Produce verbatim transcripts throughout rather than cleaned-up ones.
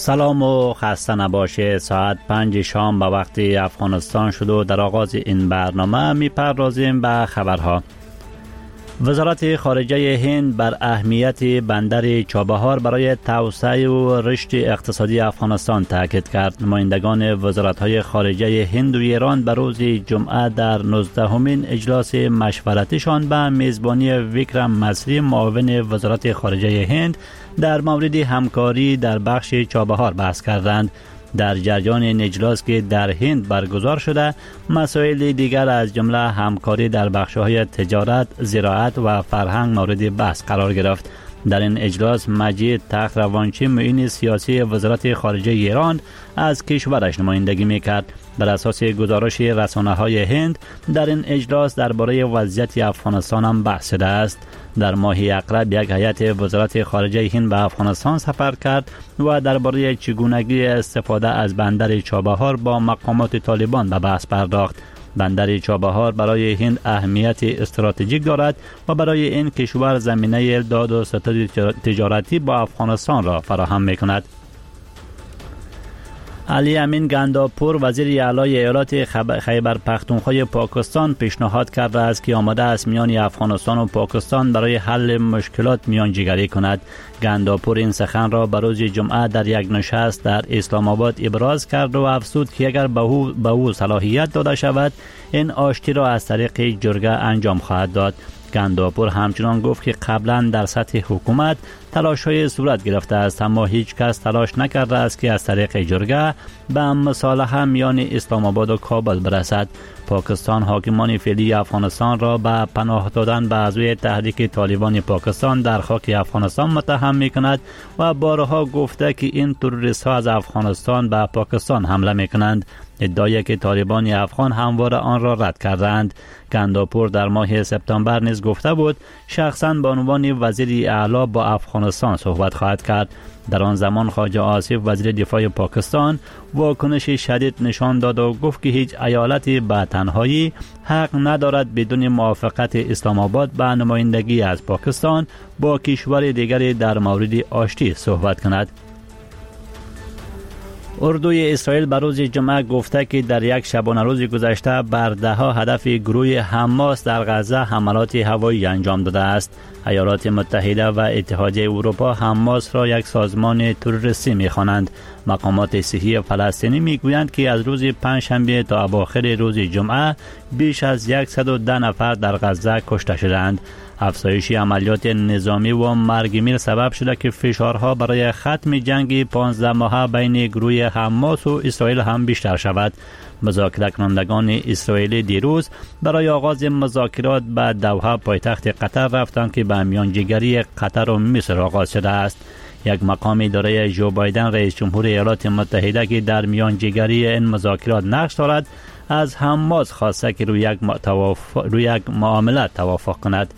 سلام و خسته نباشه. ساعت پنج شام به وقت افغانستان شد و در آغاز این برنامه میپردازیم به خبرها. وزارت خارجه هند بر اهمیت بندر چابهار برای توسعه و رشد اقتصادی افغانستان تاکید کرد. نمایندگان وزارت‌های خارجه هند و ایران به روز جمعه در نوزدهمین اجلاس مشورتیشان به میزبانی ویکرم مسری معاون وزارت خارجه هند در مورد همکاری در بخش چابهار بحث کردند. در جریان این اجلاس که در هند برگزار شده، مسائل دیگر از جمله همکاری در بخش‌های تجارت، زراعت و فرهنگ مورد بحث قرار گرفت. در این اجلاس مجید تخت روانچی معین سیاسی وزارت خارجه ایران از کشورش نمایندگی میکرد. بر اساس گزارش رسانه‌های هند در این اجلاس درباره وضعیت افغانستان هم بحث شده است. در ماه اقرب یک هیئت وزارت خارجه هند به افغانستان سفر کرد و درباره چگونگی استفاده از بندر چابهار با مقامات طالبان به بحث پرداخت. بندر چابهار برای هند اهمیت استراتژیک دارد و برای این کشور زمینه داد و ستد تجارتی با افغانستان را فراهم می‌کند. علی امین گنداپور وزیر اعلی ایالات خیبر پختونخوا پاکستان پیشنهاد کرده است که آماده است میان افغانستان و پاکستان برای حل مشکلات میانجیگری کند. گنداپور این سخن را به روز جمعه در یک نشست در اسلام آباد ابراز کرد و افزود که اگر به او, به او صلاحیت داده شود این آشتی را از طریق جرگه انجام خواهد داد. گنداپور همچنان گفت که قبلا در سطح حکومت تلاش‌های صورت گرفته است، اما هیچ کس تلاش نکرده است که از طریق جرگه به مصالحه میان اسلام آباد و کابل برسد. پاکستان حاکمان فعلی افغانستان را به پناه دادن به عضوی تحریک طالبان پاکستان در خاک افغانستان متهم می‌کند و بارها گفته که این تروریست‌ها از افغانستان به پاکستان حمله می‌کنند. ادعایی که طالبان افغان همواره آن را رد کردند. گنداپور در ماه سپتامبر نیز گفته بود شخصاً به عنوان وزیر اعلی با افغانستان صحبت خواهد کرد. در آن زمان خواجه آصف وزیر دفاع پاکستان واکنش شدید نشان داد و گفت که هیچ ایالت به تنهایی حق ندارد بدون موافقت اسلام آباد به نمایندگی از پاکستان با کشور دیگری در مورد آشتی صحبت کند. اردوی اسرائیل بر روز جمعه گفته که در یک شبانه روز گذشته بر ده ها هدف گروه حماس در غزه حملات هوایی انجام داده است. ایالات متحده و اتحادیه اروپا حماس را یک سازمان تروریستی می‌خوانند. مقامات صحی فلسطینی میگویند که از روز پنجشنبه تا اواخر روز جمعه بیش از صد و ده نفر در غزه کشته شدند. افزایش عملیات نظامی و مرگ میر سبب شده که فشارها برای ختم جنگ پانزده ماهه بین گروه حماس و اسرائیل هم بیشتر شود. مذاکره کنندگان اسرائیلی دیروز برای آغاز مذاکرات به دوحه پایتخت قطر رفتند که به میانجیگری قطر و مصر آغاز شده است. یک مقام اداره جو بایدن رئیس جمهور ایالات متحده که در میانجیگری این مذاکرات نقش دارد از حماس خواسته که روی یک, روی یک معامله توافق کند.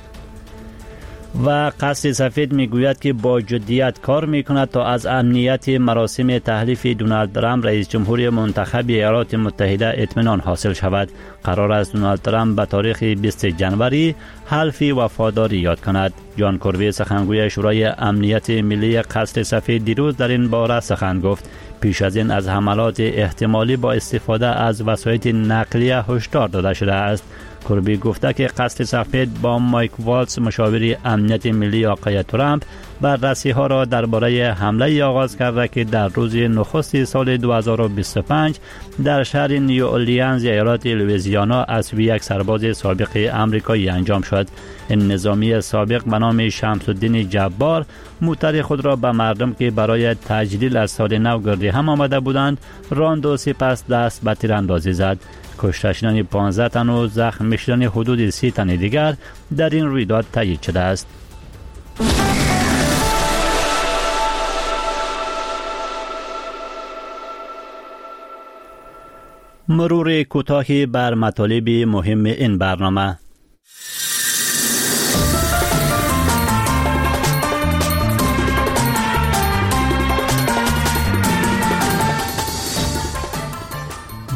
و قصر سفید میگوید که با جدیت کار میکند تا از امنیت مراسم تحلیف دونالد ترامپ رئیس جمهور منتخب ایالات متحده اطمینان حاصل شود. قرار است دونالد ترامپ به تاریخ بیست جنوری حلف وفاداری یاد کند. جان کربی سخنگوی شورای امنیت ملی قصر سفید دیروز در این باره سخن گفت. پیش از این از حملات احتمالی با استفاده از وسایل نقلیه هشدار داده شده است. کربی گفته که قصر سفید با مایک والتز مشاور امنیت ملی آقای ترامپ بررسی ها را درباره حمله آغاز کرده که در روز نخست سال دو هزار و بیست و پنج در شهر نیو اورلینز ایالت لوئیزیانا از سوی یک سرباز سابق آمریکایی انجام شد. این نظامی سابق به نام شمس الدین جبار موتر خود را به مردم که برای تجلیل از سال نو گردی هم آمده بودند راند و سپس دست به تیراندازی زد. کشته شدن پانزده تن و زخم شدن حدود سی تن دیگر در این رویداد تایید شده است. مرور کوتاهی بر مطالب مهم این برنامه.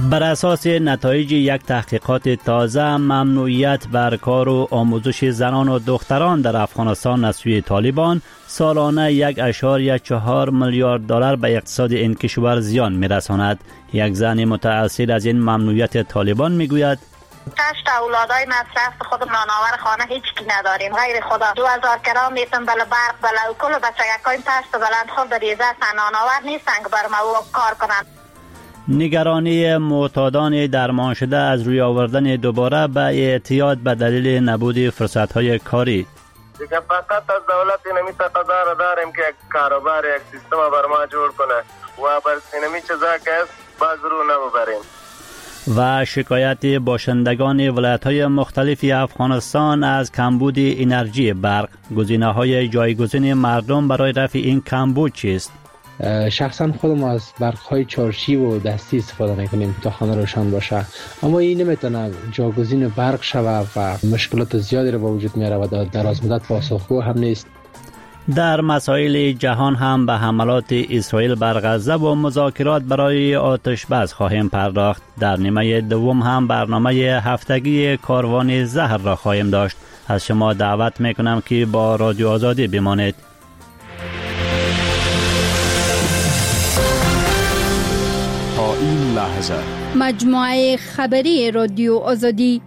بر اساس نتایج یک تحقیقات تازه، ممنوعیت بر کار و آموزش زنان و دختران در افغانستان از سوی طالبان سالانه یک اشاریه چهار میلیارد دلار به اقتصاد این کشور زیان می‌رساند. یک زن متأثر از این ممنوعیت طالبان میگوید: تشت اولادای مصرف خود نانآور خانه هیچ کی نداریم غیر خدا. دو هزار کرام میتون بله برق بله و کل بچگکایم تشت بلند خود ریزه نانآور نیستن که بر ما کار کنند. نگرانی معتادان درمان شده از روی آوردن دوباره به اعتیاد به دلیل نبود فرصت‌های کاری. دیگه فقط از دولت نمی تقاضا را داریم که یک کاروبار یک سیستم بر ما جور کنه و بر سینمی چیزا که است باز رو نبریم. و شکایت باشندگان ولایت‌های مختلف افغانستان از کمبود انرژی برق. گزینه‌های جایگزین مردم برای رفع این کمبود چیست؟ شخصا خودم از برق‌های چارشی و دستی استفاده می‌کنیم تا خانه روشن باشه، اما این نمیتونه جایگزین برق شود و مشکلات زیادی رو به وجود میاره و در دراز مدت پاسخگو هم نیست. در مسائل جهان هم به حملات اسرائیل بر غزه و مذاکرات برای آتش بس خواهیم پرداخت. در نیمه دوم هم برنامه هفتگی کاروان زهر را خواهیم داشت. از شما دعوت میکنم که با رادیو آزادی بمانید. تا این لحظه مجموعه خبری رادیو آزادی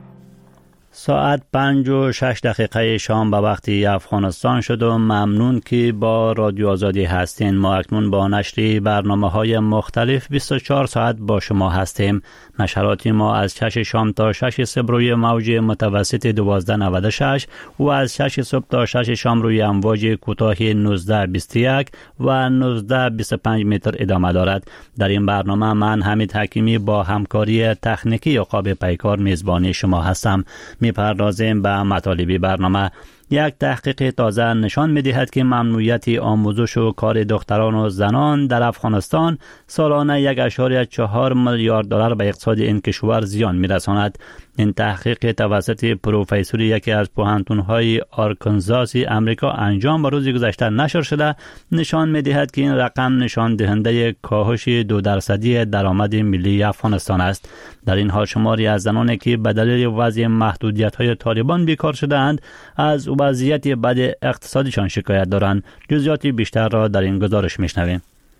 ساعت پنج و شش دقیقه شام به وقت افغانستان شد و ممنون که با رادیو آزادی هستین. ما اکنون با نشر برنامه های مختلف بیست و چهار ساعت با شما هستیم. نشرات ما از شش شام تا شش صبح روی موج متوسط دوازده نود و شش و از شش صبح تا شش شام روی امواج کوتاه نوزده بیست و یک و نوزده بیست و پنج متر ادامه دارد. در این برنامه من حمید حکیمی با همکاری تکنیکی عقاب پیکار میزبانی شما هستم. میپردازیم به مطالب برنامه. یک تحقیق تازه نشان می‌دهد که ممنوعیت آموزش و کار دختران و زنان در افغانستان سالانه یک اشاریه چهار میلیارد دلار به اقتصاد این کشور زیان می‌رساند. این تحقیق توسط پروفسور یکی از پوهنتون‌های آرکانزاس امریکا انجام به روز گذشته نشر شده، نشان می‌دهد که این رقم نشان دهنده کاهش دو درصدی درآمد ملی افغانستان است. در این حال شماری از زنانی که به دلیل وضع محدودیت‌های طالبان بیکار شده‌اند از وضعیت بد اقتصادیشان شکایت دارند. جزئیات بیشتر را در این گزارش میشنویم.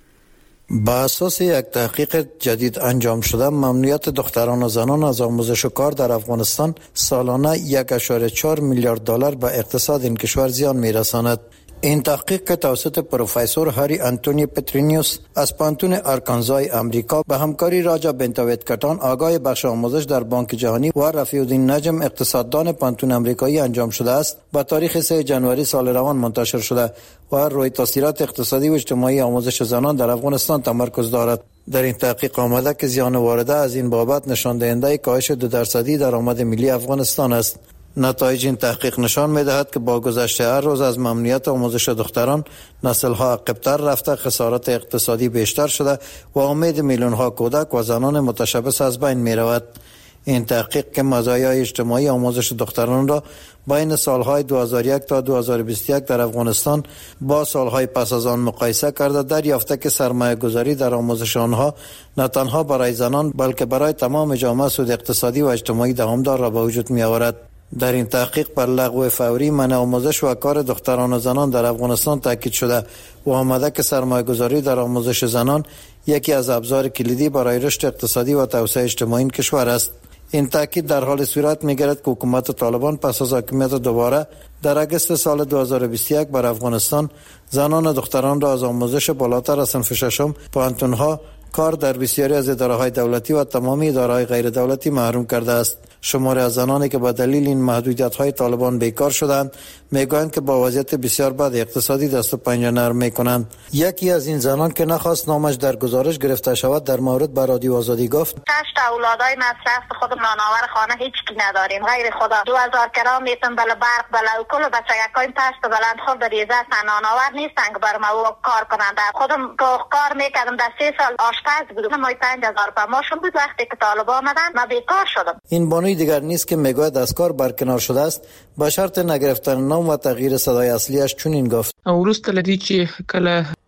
با اساس یک تحقیق جدید انجام شده، ممنوعیت دختران و زنان از آموزش و کار در افغانستان سالانه یک و چهار میلیارد دلار به اقتصاد این کشور زیان میرساند. این تحقیق که توسط پروفسور هری آنتونی پترینیوس از پانتون آرکانزای امریکا به همکاری راجا بنتاویت کتان آگاه بخش آموزش در بانک جهانی و رفیع الدین نجم اقتصاددان پانتون امریکایی انجام شده است با تاریخ سه جنوری سال روان منتشر شده و روی تاثیرات اقتصادی و اجتماعی آموزش زنان در افغانستان تمرکز دارد. در این تحقیق آمده که زیان وارده از این بابت نشان دهنده کاهش دو درصدی درآمد ملی افغانستان است. نتایج این تحقیق نشان می‌دهد که با گذشت هر روز از ممنوعیت آموزش دختران نسل‌ها عقب‌تر رفته، خسارات اقتصادی بیشتر شده و امید میلیون‌ها کودک و زنان متشبث از بین می‌رود. این تحقیق که مزایای اجتماعی آموزش دختران را بین سالهای دو هزار و یک تا دو هزار و بیست و یک در افغانستان با سالهای پس از آن مقایسه کرده، دریافته که سرمایه گذاری در آموزش آنها نه تنها برای زنان بلکه برای تمام جامعه سود اقتصادی و اجتماعی دهامدار را به وجود می‌آورد. در این تحقیق بر لغو فوری منع آموزش و کار دختران و زنان در افغانستان تاکید شده و آمده که سرمایه گذاری در آموزش زنان یکی از ابزار کلیدی برای رشد اقتصادی و توسعه اجتماعی این کشور است. این تاکید در حال صورت می‌گیرد که حکومت طالبان پس از حاکمیت دوباره در اگست سال دو هزار و بیست و یک بر افغانستان زنان و دختران را از آموزش بالاتر از صنف ششم، پوهنتون‌ها، کار در بسیاری از اداره‌های دولتی و تمامی اداره‌های غیر دولتی محروم کرده است. شماری از زنانی که به دلیل این محدودیت‌های طالبان بیکار شدند میگویند که با وضعیت بسیار بد اقتصادی دست و پنجه نرم می‌کنند. یکی از این زنان که نخواست نامش در گزارش گرفته شود در مورد به رادیو آزادی گفت: تشت اولادای مصرف خود نانآور خانه هیچ کی نداریم غیر خدا. دو هزار کرام میتون بله برق بله و کل بچگکایم تشت بلند خود ریزه نانآور نیستن که بر ما کار کنند. خودم که کار میکردم در سه سال آشپز بودم، ما پنج هزار په ماشون بود. وقتی که طالبان آمدن ما بیکار شدم. این بانوی دیگر نیست که میگوید از کار برکنار شده است، با شرط نگرفتن نام و تغییر صدای اصلیش چنین گفت: وروسته لدی چې کله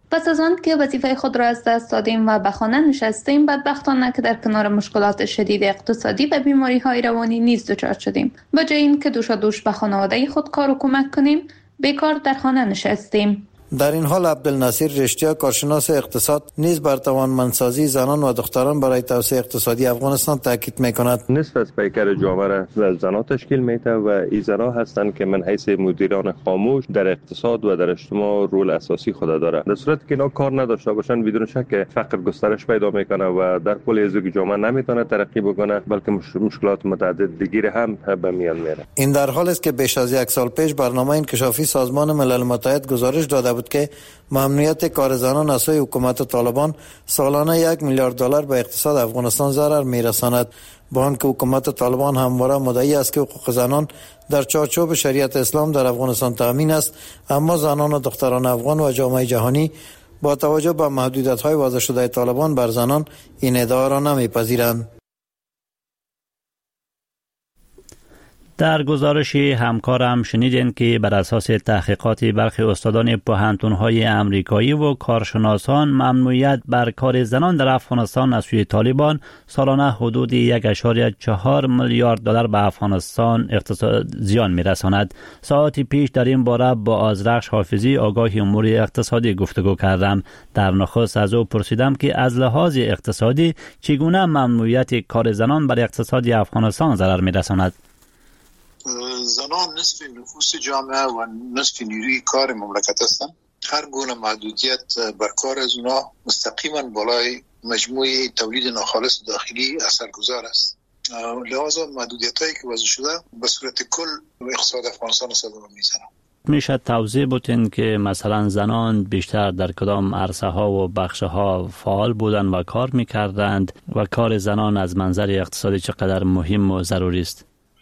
پس از آن که وظیفه خود را از دست دادیم و به خانه نشستیم، بدبختانه که در کنار مشکلات شدید اقتصادی و بیماری‌های روانی نیز دچار شدیم. به جای اینکه دوشا دوش به خانواده خود کار و کمک کنیم، بیکار در خانه نشستیم. در این حال عبدالنصیر رشتیا، کارشناس اقتصاد، نیز بر توانمندسازی زنان و دختران برای توسعه اقتصادی افغانستان تاکید می‌کند. نصف از پیکر جامعه را زنان تشکیل می‌دهند و این زنان هستند که من حیث مدیران خاموش در اقتصاد و در اجتماع رول اساسی خود دارند. در صورتی که اینا کار نداشته باشند، بدون شک فقر گسترش پیدا می‌کنه و در کل ازوی جامعه نمی‌تونه ترقی بکنه، بلکه مشکلات متعدد دیگر هم به میان میاره. این در حالی است که بیش از یک سال پیش برنامه انکشافی سازمان ملل متحد گزارش داده بود که ممنوعیت کار زنان از سوی حکومت طالبان سالانه یک میلیارد دلار به اقتصاد افغانستان ضرر میرساند، با آنکه حکومت طالبان همواره مدعی است که حقوق زنان در چارچوب شریعت اسلام در افغانستان تامین است، اما زنان و دختران افغان و جامعه جهانی با توجه به محدودیت‌های وضع شده طالبان بر زنان این ادعا را نمیپذیرند. در گزارش همکارم شنیدین که بر اساس تحقیقات برخی استادان پوهنتون‌های امریکایی و کارشناسان، ممنوعیت بر کار زنان در افغانستان از سوی طالبان سالانه حدود یک و چهار میلیارد دلار به افغانستان اقتصاد زیان می‌رساند. ساعتی پیش در این باره با آذرخش حافظی آگاه امور اقتصادی گفتگو کردم. در نخست از او پرسیدم که از لحاظ اقتصادی چگونه ممنوعیت کار زنان بر اقتصاد افغانستان ضرر می‌رساند. زنان نصف نفوس جامعه و نصف نیروی کار مملکت هستند. هر گونه محدودیت بر کار از اونا مستقیما بالای مجموعه تولید ناخالص داخلی اثرگذار است. لحاظا محدودیت هایی که وضع شده به صورت کل اقتصاد افغانستان صدمه میزنه. میشه توضیح بودین که مثلا زنان بیشتر در کدام عرصه ها و بخش ها فعال بودن و کار میکردند و کار زنان از منظر اقتصادی چقدر مهم و ضروری است؟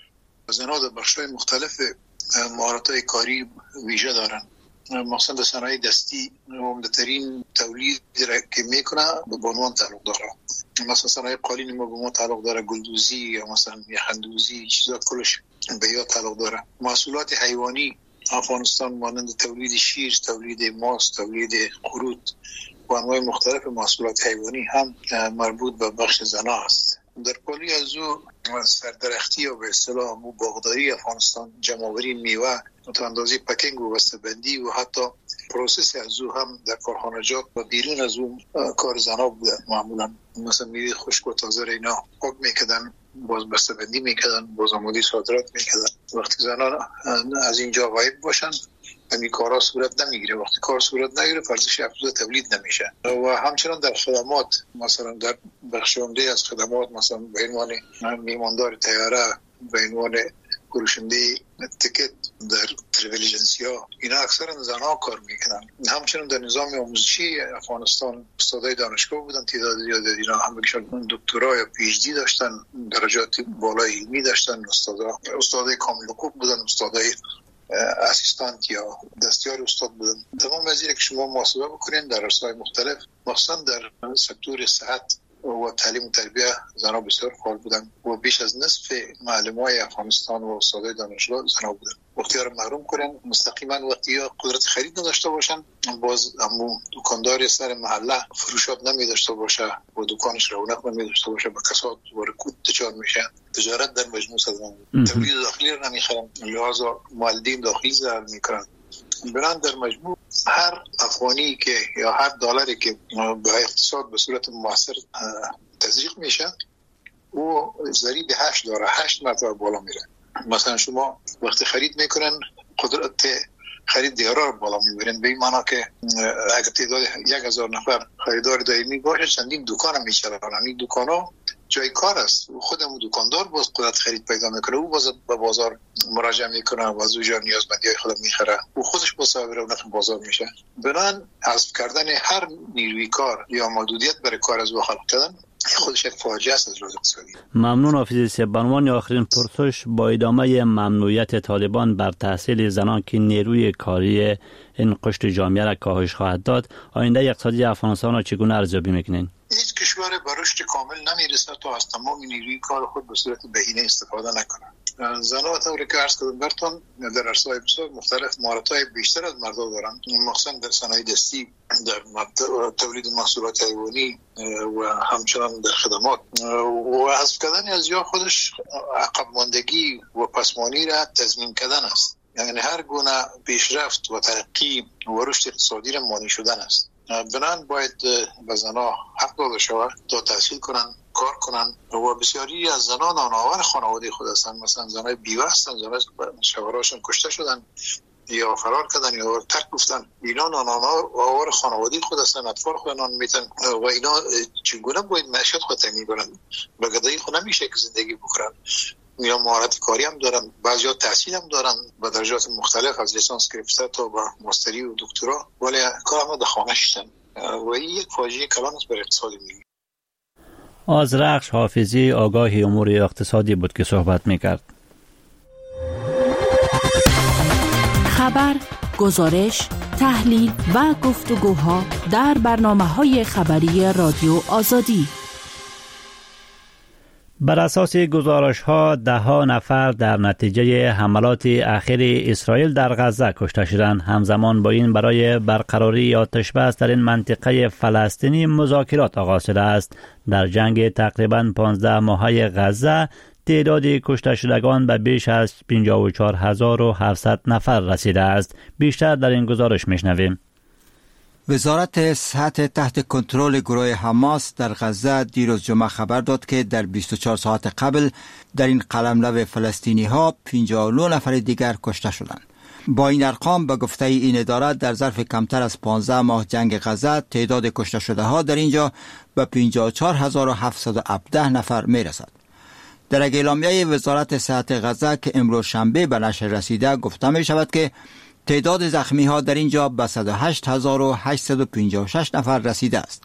زنان در بخش‌های مختلف مهارت‌های کاری ویژه دارند. مثلا در صنایع دستی عمده‌ترین تولید را که میکنه به بانوان تعلق داره. مثلا صنایع قالین ما به ما تعلق داره، گلدوزی یا مثلا یخندوزی، چیزا کلش به یا تعلق داره. محصولات حیوانی افغانستان مانند تولید شیر، تولید ماست، تولید خروت و انواع مختلف محصولات حیوانی هم مربوط به بخش زنان است. در پالی از او سردرختی یا به اصطلاح باغداری افغانستان، جمع‌آوری میوه، تا اندازه پکینگ و بسته‌بندی و حتی پروسس از او هم در کارخانجات و بیرون از اون کار زنا بودن. معمولا مثلا میوه خشک و تازه اینا پاک میکردن، باز بسته‌بندی میکردن، باز آماده صادرات میکردن. وقتی زنان از اینجا غایب باشن همین کارا صورت نمیگیره. وقتی کار صورت نگیره ارزش افزوده تولید نمیشه. و همچنان در خدمات، مثلا در بخش عمده از خدمات، مثلا به عنوان میماندار طیاره، به عنوان فروشنده تیکت در ترافل ایجنسی‌ها، اینا اکثرا زنها کار میکنن. همچنین در نظام آموزشی افغانستان استادای دانشگاه بودن، تعداد زیادی اینا هم بکشن دکترا یا پی اچ دی داشتن، درجات بالای علمی داشتن، استادا استادای کامل حقوق بودن، استادای اسیستانت یا دستیار استاد بودن. تمام وزیر که شما محاسبه بکنین در عرصه‌های مختلف، مخصوصا در سکتور صحت و تعلیم و تربیه زنها بسیار فعال بودن و بیش از نصف معلمای افغانستان و استادای دانشگاه زنها بودن. وقتی رو محروم کنن مستقیما، وقتی یا قدرت خرید نداشته باشن، باز همون دکاندار سر محله فروشات نمی داشته باشه و دکانش رونق نمی داشته باشه، با کساد و رکود دچار میشه. تجارت در مجموع صدمه، تولید داخلی رو نمیخرن، لحاظا مالدین داخلی ضرر میکنن. بران در مجموع هر افغانی که یا هر دلاری که به اقتصاد به صورت مؤثر تزریق میشه و ضریب هشت داره، هشت مرتبه بالا میره. مثلا شما وقتی خرید میکنن قدرت خرید دیارا رو بالا میبرین، به این معنا که اگر تعداد یک هزار نفر خریدار دائمی باشه چندین دکان هم میچرن. این دکان ها جای کار است، خودمون دکاندار باز قدرت خرید پیدا میکنه، او باز به بازار مراجعه میکنه و از اونجا نیازمندی های خود میخره، او خودش با صاحب رونق بازار میشه. بنان حذف کردن هر نیروی کار یا محدودیت برای کار از او خلق کردن خودش یک فاجعه است از لحاظ اقتصادی. ممنون حافظی. به عنوان آخرین پرسش، با ادامه ممنوعیت طالبان بر تحصیل زنان که نیروی کاری این قشر جامعه را کاهش خواهد داد، آینده اقتصادی افغانستان را چگونه ارزیابی میکنین؟ هیچ کشور به رشد کامل نمیرسه تا از تمام نیروی کار خود به صورت بهینه استفاده نکنه. زنها طوری که عرض کردم برتون در عرصه‌های بسیار مختلف مهارت‌های بیشتر از مردها دارند، مخصوصا در صنایع دستی، در تولید محصولات حیوانی و همچنان در خدمات. و حذف کردن از یا خودش عقب ماندگی و پسمانی را تضمین کردن است. یعنی هر گونه پیشرفت و ترقی و رشد اقتصادی را مانع شدن است. بنابراین باید به زنها حق داده شود تا تحصیل کنند، کار کنند و بسیاری از زنان نانآور خانواده خود هستند. مثلا زنای بیوه هستند، زنای شوهراشون کشته شدن یا فرار کردن یا ترک گفتن، اینا نانآور خانواده خود هستند، اطفال خود نان میتن و اینا چگونه باید معیشت خود تامین کنند؟ به گدایی خود نمیشه که زندگی بکنن. یا مهارت کاری هم دارن، بعضیا تحصیل هم دارن به درجات مختلف از لیسانس گرفته تا به ماستری و دکترا، ولی کار هم در خانه شدن و این یک فاجعه کلان است برای اقتصاد ملی. آذرخش حافظی آگاهی امور اقتصادی بود که صحبت میکرد. خبر، گزارش، تحلیل و گفتگوها در برنامه‌های خبری رادیو آزادی. بر اساس گزارش‌ها ده ها نفر در نتیجه حملات اخیر اسرائیل در غزه کشته شدند. همزمان با این برای برقراری آتش‌بس در این منطقه فلسطینی مذاکرات آغاز شده است. در جنگ تقریباً پانزده ماهه غزه تعداد کشته شدگان به بیش از پنجاه و چهار هزار و هفتصد نفر رسیده است. بیشتر در این گزارش میشنویم. وزارت صحت تحت کنترل گروه حماس در غزه دیروز جمعه خبر داد که در بیست و چهار ساعت قبل در این قلمرو فلسطینی ها پنجاه و نه نفر دیگر کشته شدند. با این ارقام به گفته این اداره در ظرف کمتر از پانزده ماه جنگ غزه تعداد کشته شده ها در اینجا به پنجاه و چهار هزار و هفتصد و هفده نفر می رسد. در اعلامیه وزارت صحت غزه که امروز شنبه به نشر رسیده گفته می شود که تعداد زخمی ها در اینجا به صد و هشت هزار و هشتصد و پنجاه و شش نفر رسیده است.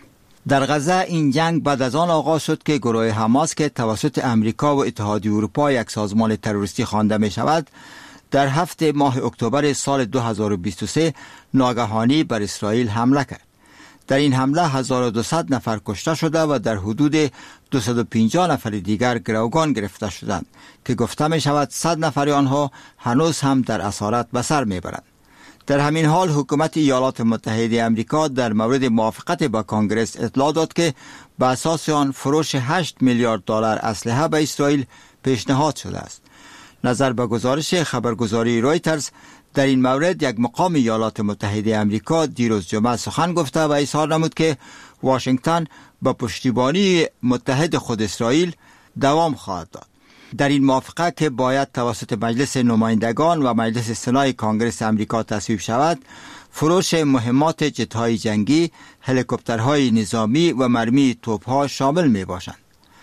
در غزه این جنگ بعد از آن آغاز شد که گروه حماس که توسط امریکا و اتحادیه اروپا یک سازمان تروریستی خوانده می شود، در هفته ماه اکتبر سال دو هزار و بیست و سه ناگهانی بر اسرائیل حمله کرد. در این حمله هزار و دویست نفر کشته شده و در حدود دویست و پنجاه نفر دیگر گروگان گرفته شدند که گفته می شود صد نفر آنها هنوز هم در اسارت به سر می برند. در همین حال حکومت ایالات متحده آمریکا در مورد موافقت با کنگره اطلاع داد که به اساس آن فروش هشت میلیارد دلار اسلحه به اسرائیل پیشنهاد شده است. نظر به گزارش خبرگزاری رویترز در این مورد یک مقام ایالات متحده آمریکا دیروز جمعه سخن گفته و اظهار نمود که واشنگتن با پشتیبانی متحد خود اسرائیل دوام خواهد داد. در این موافقه که باید توسط مجلس نمایندگان و مجلس سنای کنگره آمریکا تصویب شود، فروش مهمات جت‌های جنگی، هلیکوپترهای نظامی و مرمی توپ‌ها شامل می باشند.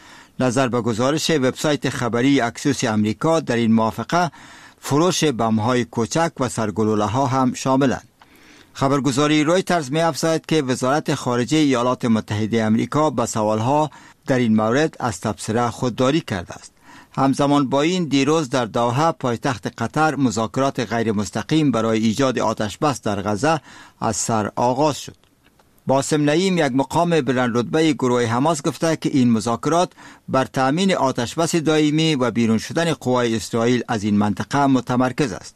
نظر به گزارش وبسایت خبری اکسیوس آمریکا در این موافقه فروش بم‌های کوچک و سرگلوله‌ها هم شاملند. خبرگزاری رویترز می افزاید که وزارت خارجه ایالات متحده آمریکا به سوالها در این مورد از تبصره خودداری کرده است. همزمان با این دیروز در دوحه پایتخت قطر مذاکرات غیر مستقیم برای ایجاد آتش‌بس در غزه از سر آغاز شد. باسم نعیم یک مقام بلند رتبه گروه حماس گفته که این مذاکرات بر تأمین آتش‌بس دائمی و بیرون شدن قوای اسرائیل از این منطقه متمرکز است.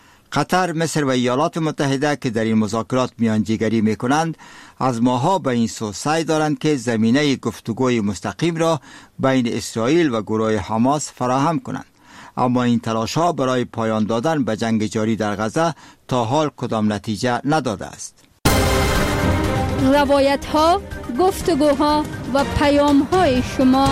قطر، مصر و ایالات متحده که در این مذاکرات میانجیگری میکنند از ماها به این سو سعی دارند که زمینه گفتگوی مستقیم را بین اسرائیل و گروه حماس فراهم کنند، اما این تلاش ها برای پایان دادن به جنگ جاری در غزه تا حال کدام نتیجه نداده است. روایت ها، گفتگوها و پیام های شما.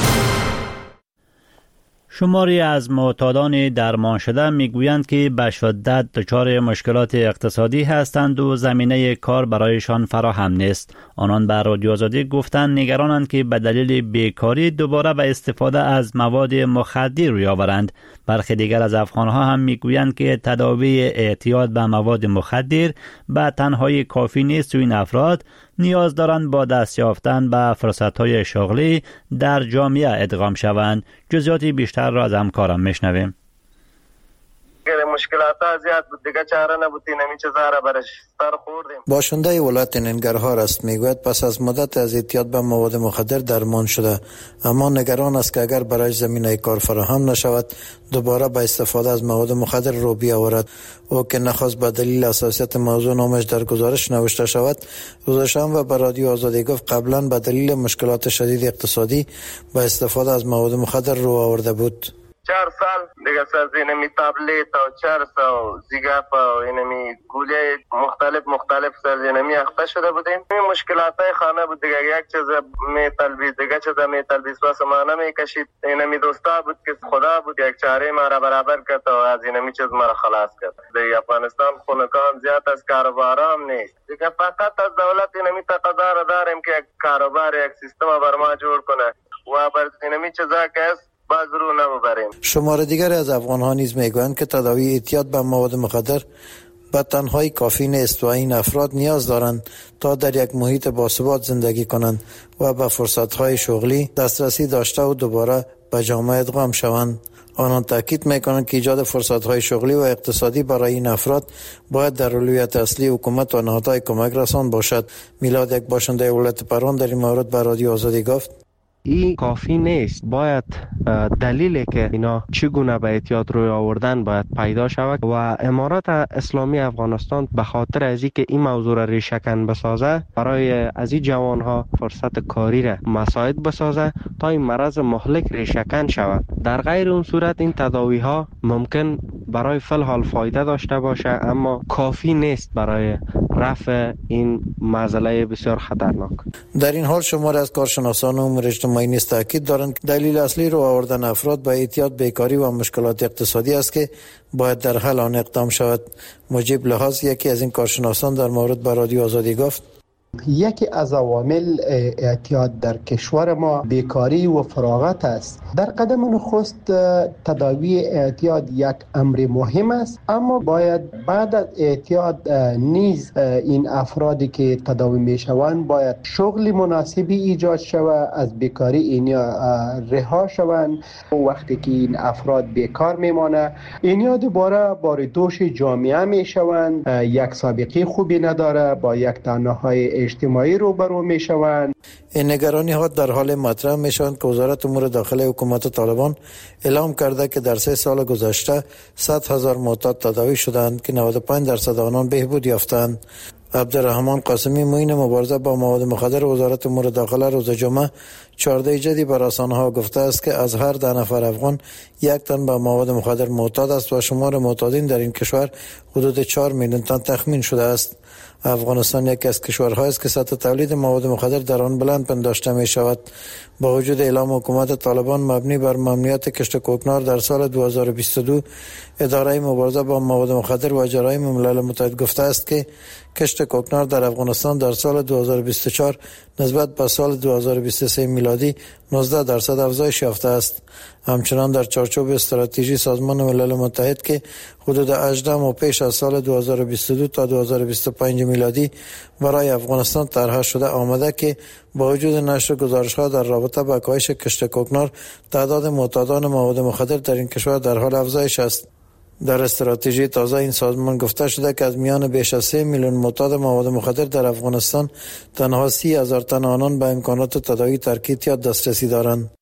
شماری از معتادان درمان شده میگویند که به شدت دچار مشکلات اقتصادی هستند و زمینه کار برایشان فراهم نیست. آنان به رادیو آزادی گفتند نگرانند که به دلیل بیکاری دوباره به استفاده از مواد مخدر روی آورند. برخی دیگر از افغانها هم میگویند که تداوی اعتیاد به مواد مخدر به تنهایی کافی نیست و این افراد نیاز دارند با دست یافتن به فرصت‌های شغلی در جامعه ادغام شوند. جزئیات بیشتر را از همکارم میشنویم. مشکلات زیاد بود دیگه، چاره نبود اینمی چیزا را برش سر خوردیم. باشنده ولایت ننگرهار است، میگوید پس از مدت از اعتیاد به مواد مخدر درمان شده، اما نگران است که اگر برای زمینه کار فراهم نشود دوباره به استفاده از مواد مخدر رو بیاورد. او که نخواست به دلیل حساسیت موضوع نامش در گزارش نوشته شود، روز شنبه به رادیو آزادی گفت قبلا به دلیل مشکلات شدید اقتصادی به استفاده از مواد مخدر رو آورده بود. چهار سال دیگه سر اینمی تابلیت و چرس و زیگاف و اینمی گوله مختلف مختلف سر اینمی اخته شده بودیم. این مشکلات های خانه بود دیگه، یک چیز می تلبیز دیگه چیز می تلبیز واسه ما نمی کشید. اینمی دوستا بود که خدا بود یک چاره ما را برابر کرد و از اینمی چیز ما را خلاص کرد. در افغانستان خونکان زیاد از کاروبار هم نیست دیگه، فقط از دولت اینمی تقاضا را داریم که یک کاروبار یک سیستم بر ما جور کنه و بر اینمی چیزا که باز رو نبریم. شمار دیگر از افغان‌ها نیز میگویند که تداوی اعتیاد به مواد مخدر به تنهایی کافی نیست و این افراد نیاز دارند تا در یک محیط باثبات زندگی کنند و به فرصت‌های شغلی دسترسی داشته و دوباره به جامعه ادغام شوند. آنان تاکید میکنند که ایجاد فرصت‌های شغلی و اقتصادی برای این افراد باید در اولویت اصلی حکومت و نهادهای کمک رسان باشد. میلاد، یک باشنده ولایت پران، در این مورد به رادیو آزادی گفت: این کافی نیست، باید دلیلی که اینا چگونه به اعتیاد روی آوردن باید پیدا شود و امارات اسلامی افغانستان به خاطر از اینکه این موضوع را ریشه‌کن بسازه، برای از این جوانها فرصت کاری را مساعد بسازه تا این مرض مهلک ریشه‌کن شود. در غیر اون صورت این تداوی ها ممکن برای فل حال فایده داشته باشه اما کافی نیست برای رفع این مسئله بسیار خطرناک. در این حال شمار از کارشناسان امور اجتماعی نیز تاکید دارند که دلیل اصلی رو آوردن افراد به اعتیاد بیکاری و مشکلات اقتصادی است که باید در حل آن اقدام شود. مجیب لحاظ، یکی از این کارشناسان، در مورد به رادیو آزادی گفت: یکی از عوامل اعتیاد در کشور ما بیکاری و فراغت است. در قدم نخست تداوی اعتیاد یک امر مهم است، اما باید بعد از اعتیاد نیز این افرادی که تداوی می شوند باید شغل مناسبی ایجاد شود، از بیکاری اینیا رها شوند. وقتی که این افراد بیکار میمانه اینیا دوباره بار دوش جامعه می شوند، یک سابقه خوبی نداره، با یک تنهایی اجتماعی روبرو می شوند. این نگرانی ها در حال مطرح می شوند که وزارت امور داخلی حکومت طالبان اعلام کرده که در سه سال گذشته صد هزار معتاد تداوی شدند که نود و پنج درصد آنان بهبود یافتند. عبدالرحمن قاسمی، معین مبارزه با مواد مخدر وزارت امور داخله، روز جمعه چهارده جدی بر رسانه‌ها گفته است که از هر ده نفر افغان یک تن به مواد مخدر معتاد است و شمار معتادین در این کشور حدود چهار میلیون تن تخمین شده است. افغانستان یکی از کشورهایی است که سطح تولید مواد مخدر در آن بلند پنداشته می شود. با وجود اعلام حکومت طالبان مبنی بر ممنوعیت کشت کوکنار در سال دو هزار و بیست و دو، اداره مبارزه با مواد مخدر و جرایم ملل متحد گفته است که کشت کوکنار در افغانستان در سال دو هزار و بیست و چهار نسبت به سال دو هزار و بیست و سه میلادی نوزده درصد افزایش یافته است. همچنان در چارچوب استراتژی سازمان ملل متحد که حدود هجده ماه پیش از سال دو هزار و بیست و دو تا دو هزار و بیست و پنج میلادی برای افغانستان طرح شده آمده که با وجود نشر گزارش‌ها در رابطه با کاهش کشت کوکنار، تعداد معتادان مواد مخدر در این کشور در حال افزایش است. در استراتژی تازه این سازمان گفته شده که از میان بیش از سه میلیون معتاد مواد مخدر در افغانستان تنها سی هزار تن آنان به امکانات تداوی ترک اعتیاد دسترسی دارند.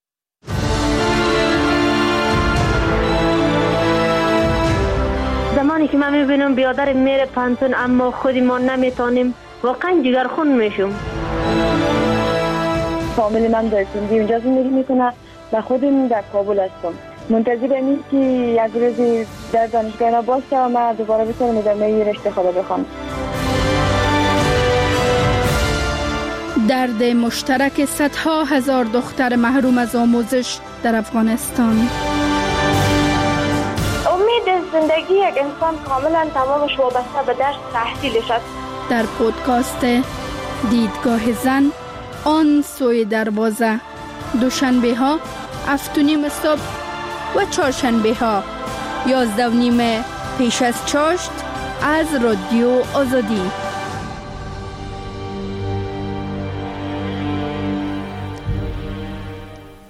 زمانی که من میبینم بیادر میره پانتون اما خودی ما نمیتونیم، واقعا جگرخون میشم. فامیل من در سندی اونجا زندگی میکنه و خودم در کابل هستم. منتظر اینیم که یک روزی در دانشگاه باشه و من دوباره بتونم ادامه رشته خود بخوام. درد مشترک صدها هزار دختر محروم از آموزش در افغانستان. امید زندگی یک انسان کاملا تمامش وابسته به درس تحصیلش است. در پودکاست دیدگاه زن، آن سوی دروازه، دوشنبه ها هفت و نیم صبح و چهارشنبه ها یازده و نیم پیش از چاشت از رادیو آزادی.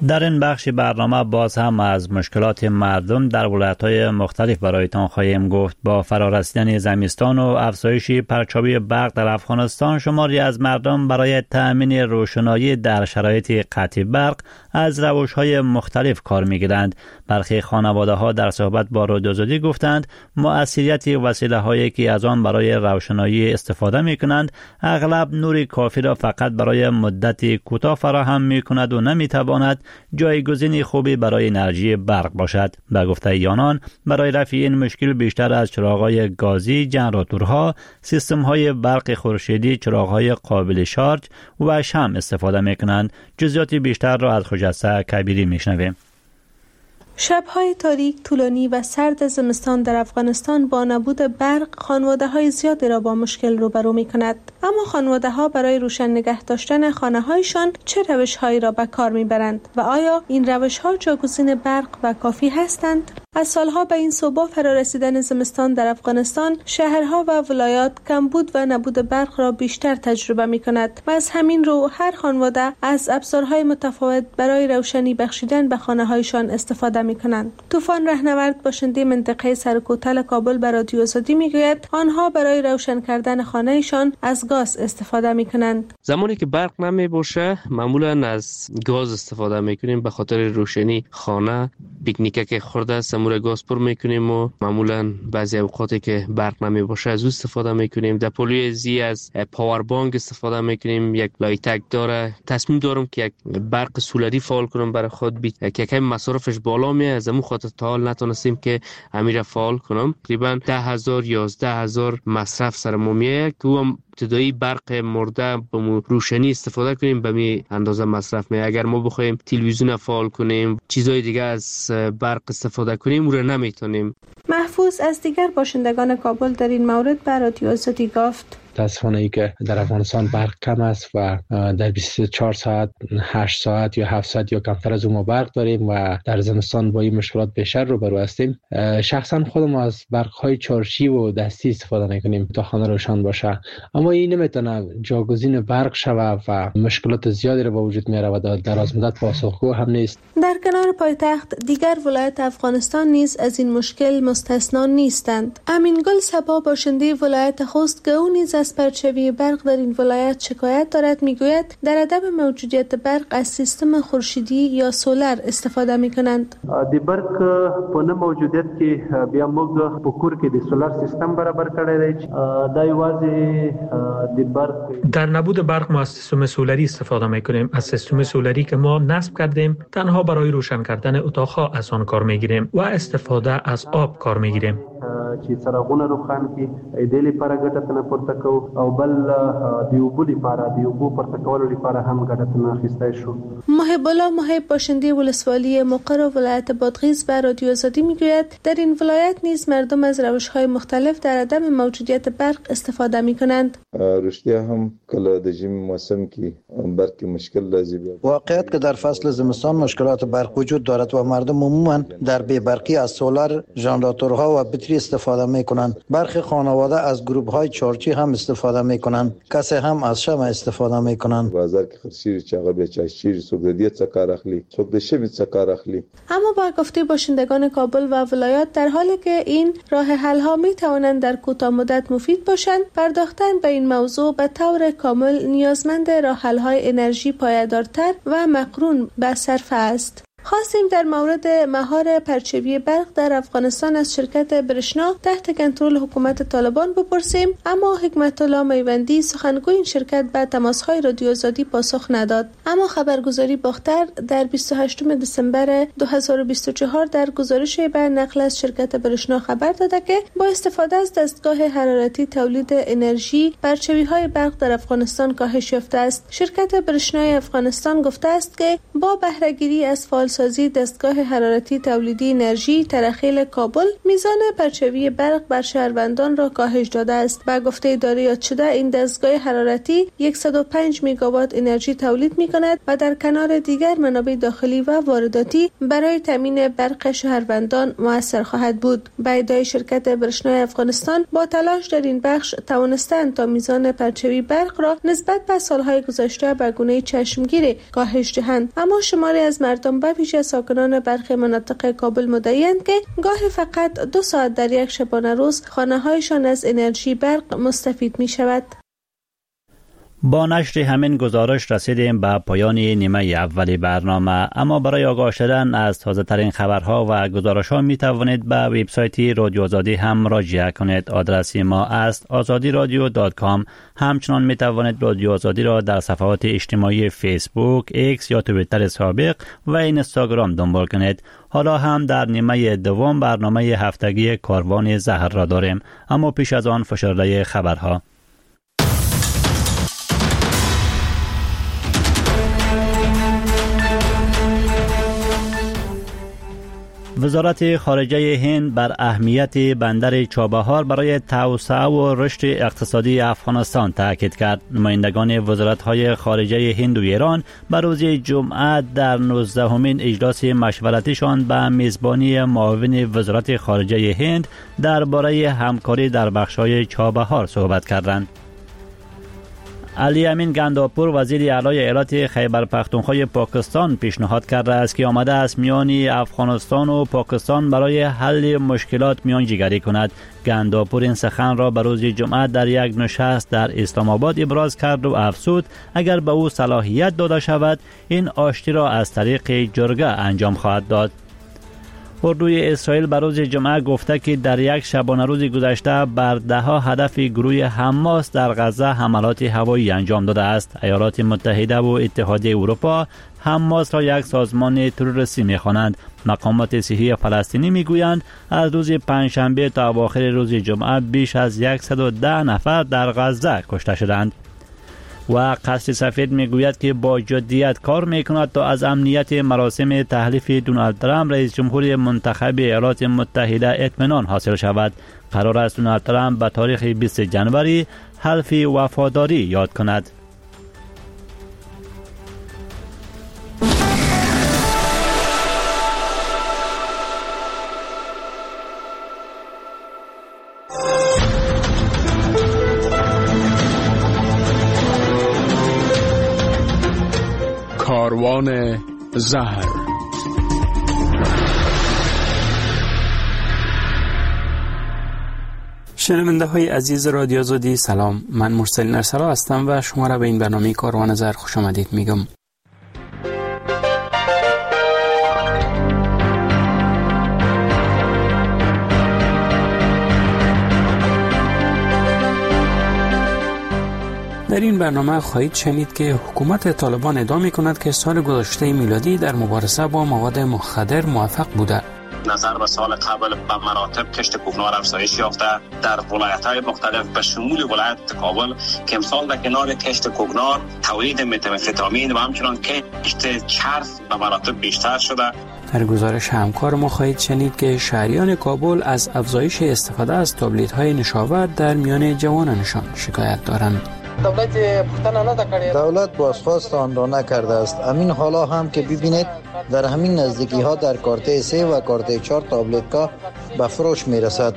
در این بخش برنامه باز هم از مشکلات مردم در ولایت‌های مختلف برایتان خواهیم گفت. با فرارسیدن زمستان و افزایش پرچاوی برق در افغانستان، شماری از مردم برای تأمین روشنایی در شرایط قطع برق از روش‌های مختلف کار می‌گیرند. برخی خانواده‌ها در صحبت با رادیو آزادی گفتند مؤثریت وسیله‌هایی که از آن برای روشنایی استفاده می‌کنند اغلب نور کافی را فقط برای مدت کوتاه فراهم می‌کند و نمی‌تواند جایگزین خوبی برای انرژی برق باشد. به گفته آنان برای رفع این مشکل بیشتر از چراغ‌های گازی، جنراتورها، سیستم‌های برق خورشیدی، چراغ‌های قابل شارژ و شمع استفاده می‌کنند. جزئیات بیشتر را از خجسته کبیری می‌شنویم. شب‌های تاریک، طولانی و سرد زمستان در افغانستان با نبود برق خانواده‌های زیادی را با مشکل روبرو می‌کند. اما خانواده‌ها برای روشن نگه داشتن خانه‌هایشان چه روش‌هایی را به کار می‌برند و آیا این روش‌ها جایگزین برق و کافی هستند؟ از سالها به این صوبا فرارسیدن زمستان در افغانستان، شهرها و ولایات کمبود و نبود برق را بیشتر تجربه می‌کند و از همین رو هر خانواده از ابزارهای متفاوت برای روشنی بخشیدن به خانه‌هایشان استفاده می‌کنند. طوفان رهنورد، باشنده منطقه سرکوتل کابل، به رادیو آزادی می‌گوید آنها برای روشن کردن خانه‌شان از گاز استفاده می‌کنند. زمانی که برق نمی‌باشه معمولاً از گاز استفاده می‌کنیم به خاطر روشنی خانه. پیکنیک خورده سمور گاز پر می‌کنیم و معمولاً بعضی اوقاتی که برق نمی‌باشه از او استفاده می‌کنیم. در پلیو زی از پاور بانک استفاده می‌کنیم. یک لایتک داره. تصمیم دارم که یک برق سولری فعال کنم برای خود، بی که کم مصرفش بالا میاد، از همون خاطر تا حال نتونستیم که امیر فعال کنم. تقریبا ده هزار یازده هزار مصرف سر ما میاد که هم ابتدایی برق مرده به روشنی استفاده کنیم به می اندازه مصرف می. اگر ما بخوایم تلویزیون فعال کنیم، چیزای دیگه از برق استفاده کنیم، اون رو نمیتونیم. محفوظ از دیگر باشندگان کابل در این مورد به رادیو آزادی گفت متاسفانه ای که در افغانستان برق کم است و در بیست و چهار ساعت، هشت ساعت یا هفت ساعت یا کمتر از اون ما برق داریم و در زمستان با این مشکلات بیشتر روبرو هستیم. شخصا خودم از برق های چارچی و دستی استفاده میکنیم تا خانه روشن باشه، اما این نمیتونه جایگزین برق شود و مشکلات زیادی رو به وجود میاره و در دراز مدت پاسخگو هم نیست. در کنار پایتخت دیگر ولایت افغانستان نیز از این مشکل مستثنا نیستند. امین گل صبا، باشنده ولایت خوست که او نیز از پرچاوی برق در این ولایت شکایت دارد، میگوید در عدم موجودیت برق از سیستم خورشیدی یا سولر استفاده میکنند. د برق په نه موجودیت کې بیا موږ په کور کې د سولر سیستم برابر کړی دی. دا یوازې د برق در نبود برق ما از سیستم سولری استفاده میکنیم. از سیستم سولری که ما نصب کردیم تنها برای روشن کردن اتاق‌ها از آن کار میگیریم و استفاده از آب کار میگیریم. چې څراغونه روښان کی د دې لپاره ګټه نه پورته کوو او بل د اوبو لپاره د اوبو پورته کولو لپاره هم ګټه نه اخیسته شو. محب الله محب، باشنده ولسوالی مقر و ولایت بادغیس، به رادیو آزادی میگوید در این ولایت نیز مردم از روش‌های مختلف در عدم موجودیت برق استفاده میکنند. رشتیا هم کله د ژمي موسم کې برق مشکل راځي. واقعیت که در فصل زمستان مشکلات برق وجود دارد و مردم عموما در بی برقی از سولر، ژنراتورها و بطری استفاده میکنند. برخی خانواده از گروپ های چارچی هم استفاده میکنند. کسی هم از شمع استفاده میکنند. بازار کې خرسیر چاغه به چاشیر څوک د دې څخه کار اخلي، څوک د شمع څخه کار اخلي. اما با گفته باشندگان کابل و ولایات در حالی که این راه حل ها می توانند در کوتاه مدت مفید باشند، پرداختن به این موضوع به طور کامل نیازمند راه حل های انرژی پایدارتر و مقرون به صرفه است. خواستیم در مورد مهار پرچاوی برق در افغانستان از شرکت برشنا تحت کنترل حکومت طالبان بپرسیم، اما حکمت الله میوندی، سخنگوی این شرکت، به تماس‌های رادیو آزادی پاسخ نداد. اما خبرگزاری باختر در بیست و هشتم دسامبر دو هزار و بیست و چهار در گزارش به نقل از شرکت برشنا خبر داده که با استفاده از دستگاه حرارتی تولید انرژی پرچاوی‌های برق در افغانستان کاهش یافته است. شرکت برشنای افغانستان گفته است که با بهره‌گیری از فعال بازسازی دستگاه حرارتی تولیدی انرژی ترخیل کابل میزان پرچوی برق بر شهروندان را کاهش داده است. با گفته اداره یاد شده این دستگاه حرارتی صد و پنج مگاوات انرژی تولید می کند و در کنار دیگر منابع داخلی و وارداتی برای تامین برق شهروندان مؤثر خواهد بود. با ادعای شرکت برشنای افغانستان با تلاش در این بخش توانستند تا میزان پرچوی برق را نسبت به سالهای گذشته به گونه چشمگیر کاهش دهند، اما شماری از مردم به ویژه ساکنان برخی مناطق کابل مدعی‌اند که گاهی فقط دو ساعت در یک شبانه روز خانه‌هایشان از انرژی برق مستفید می شود. با نشر همین گزارش رسیدیم به پایان نیمه اولی برنامه، اما برای آگاه شدن از تازه ترین خبرها و گزارش ها می توانید به وبسایت رادیو آزادی هم مراجعه کنید. آدرس ما است آزادی رادیو دات کام. همچنان می توانید رادیو آزادی را در صفحات اجتماعی فیسبوک، ایکس یا توییتر سابق و اینستاگرام دنبال کنید. حالا هم در نیمه دوم برنامه هفتگی کاروان زهر را داریم، اما پیش از آن فشرده خبرها. وزارت خارجه هند بر اهمیت بندر چابهار برای توسعه و رشد اقتصادی افغانستان تاکید کرد. نمایندگان وزارت‌های خارجه هند و ایران بر روز جمعه در نوزدهمین اجلاس مشورتیشان به میزبانی معاون وزارت خارجه هند درباره همکاری در بخش‌های چابهار صحبت کردند. علی امین گنداپور وزیر اعلی ایالت خیبر پختونخوا پاکستان پیشنهاد کرده است که آمده است میان افغانستان و پاکستان برای حل مشکلات میانجیگری کند. گنداپور این سخن را به روز جمعه در یک نشست در اسلام آباد ابراز کرد و افزود اگر به او صلاحیت داده شود این آشتی را از طریق جرگه انجام خواهد داد. اردوی اسرائیل بر روز جمعه گفته که در یک شبانه روز گذشته بر ده ها هدف گروه حماس در غزه حملات هوایی انجام داده است. ایالات متحده و اتحادیه اروپا حماس را یک سازمان تروریستی می‌خوانند. مقامات صحی فلسطینی میگویند از روز پنجشنبه تا اواخر روز جمعه بیش از صد و ده نفر در غزه کشته شدند. و قصر سفید میگوید که با جدیت کار میکند تا از امنیت مراسم تحلیف دونالد ترامپ رئیس جمهور منتخب ایالات متحده اطمینان حاصل شود. قرار است دونالد ترامپ به تاریخ بیست جنوری حلف وفاداری یاد کند. کاروان زهر. شنونده های عزیز رادیو آزادی سلام، من مرسل نرسلا هستم و شما را به این برنامه کاروان زهر خوش آمدید میگم. در این برنامه خواهید شنید که حکومت طالبان ادعا می‌کند که سال گذشته میلادی در مبارزه با مواد مخدر موفق بوده. نظر به سال قبل به مراتب کشت کوکنار افزایش یافته در ولایت‌های مختلف به شمول ولایت کابل که امسال در کنار کشت کوکنار تولید متامفتامین و همچنان کشت چرس به مراتب بیشتر شده. در گزارش همکار ما خواهید شنید که شهریان کابل از افزایش استفاده از تابلت‌های نشاور در میان جوانانشان شکایت دارند. دولت پختن نکرده. دولت بازخواست آن را نکرده است. همین حالا هم که ببینید در همین نزدیکی ها در کارته سه و کارته چهار تابلت‌ها به فروش می رسد.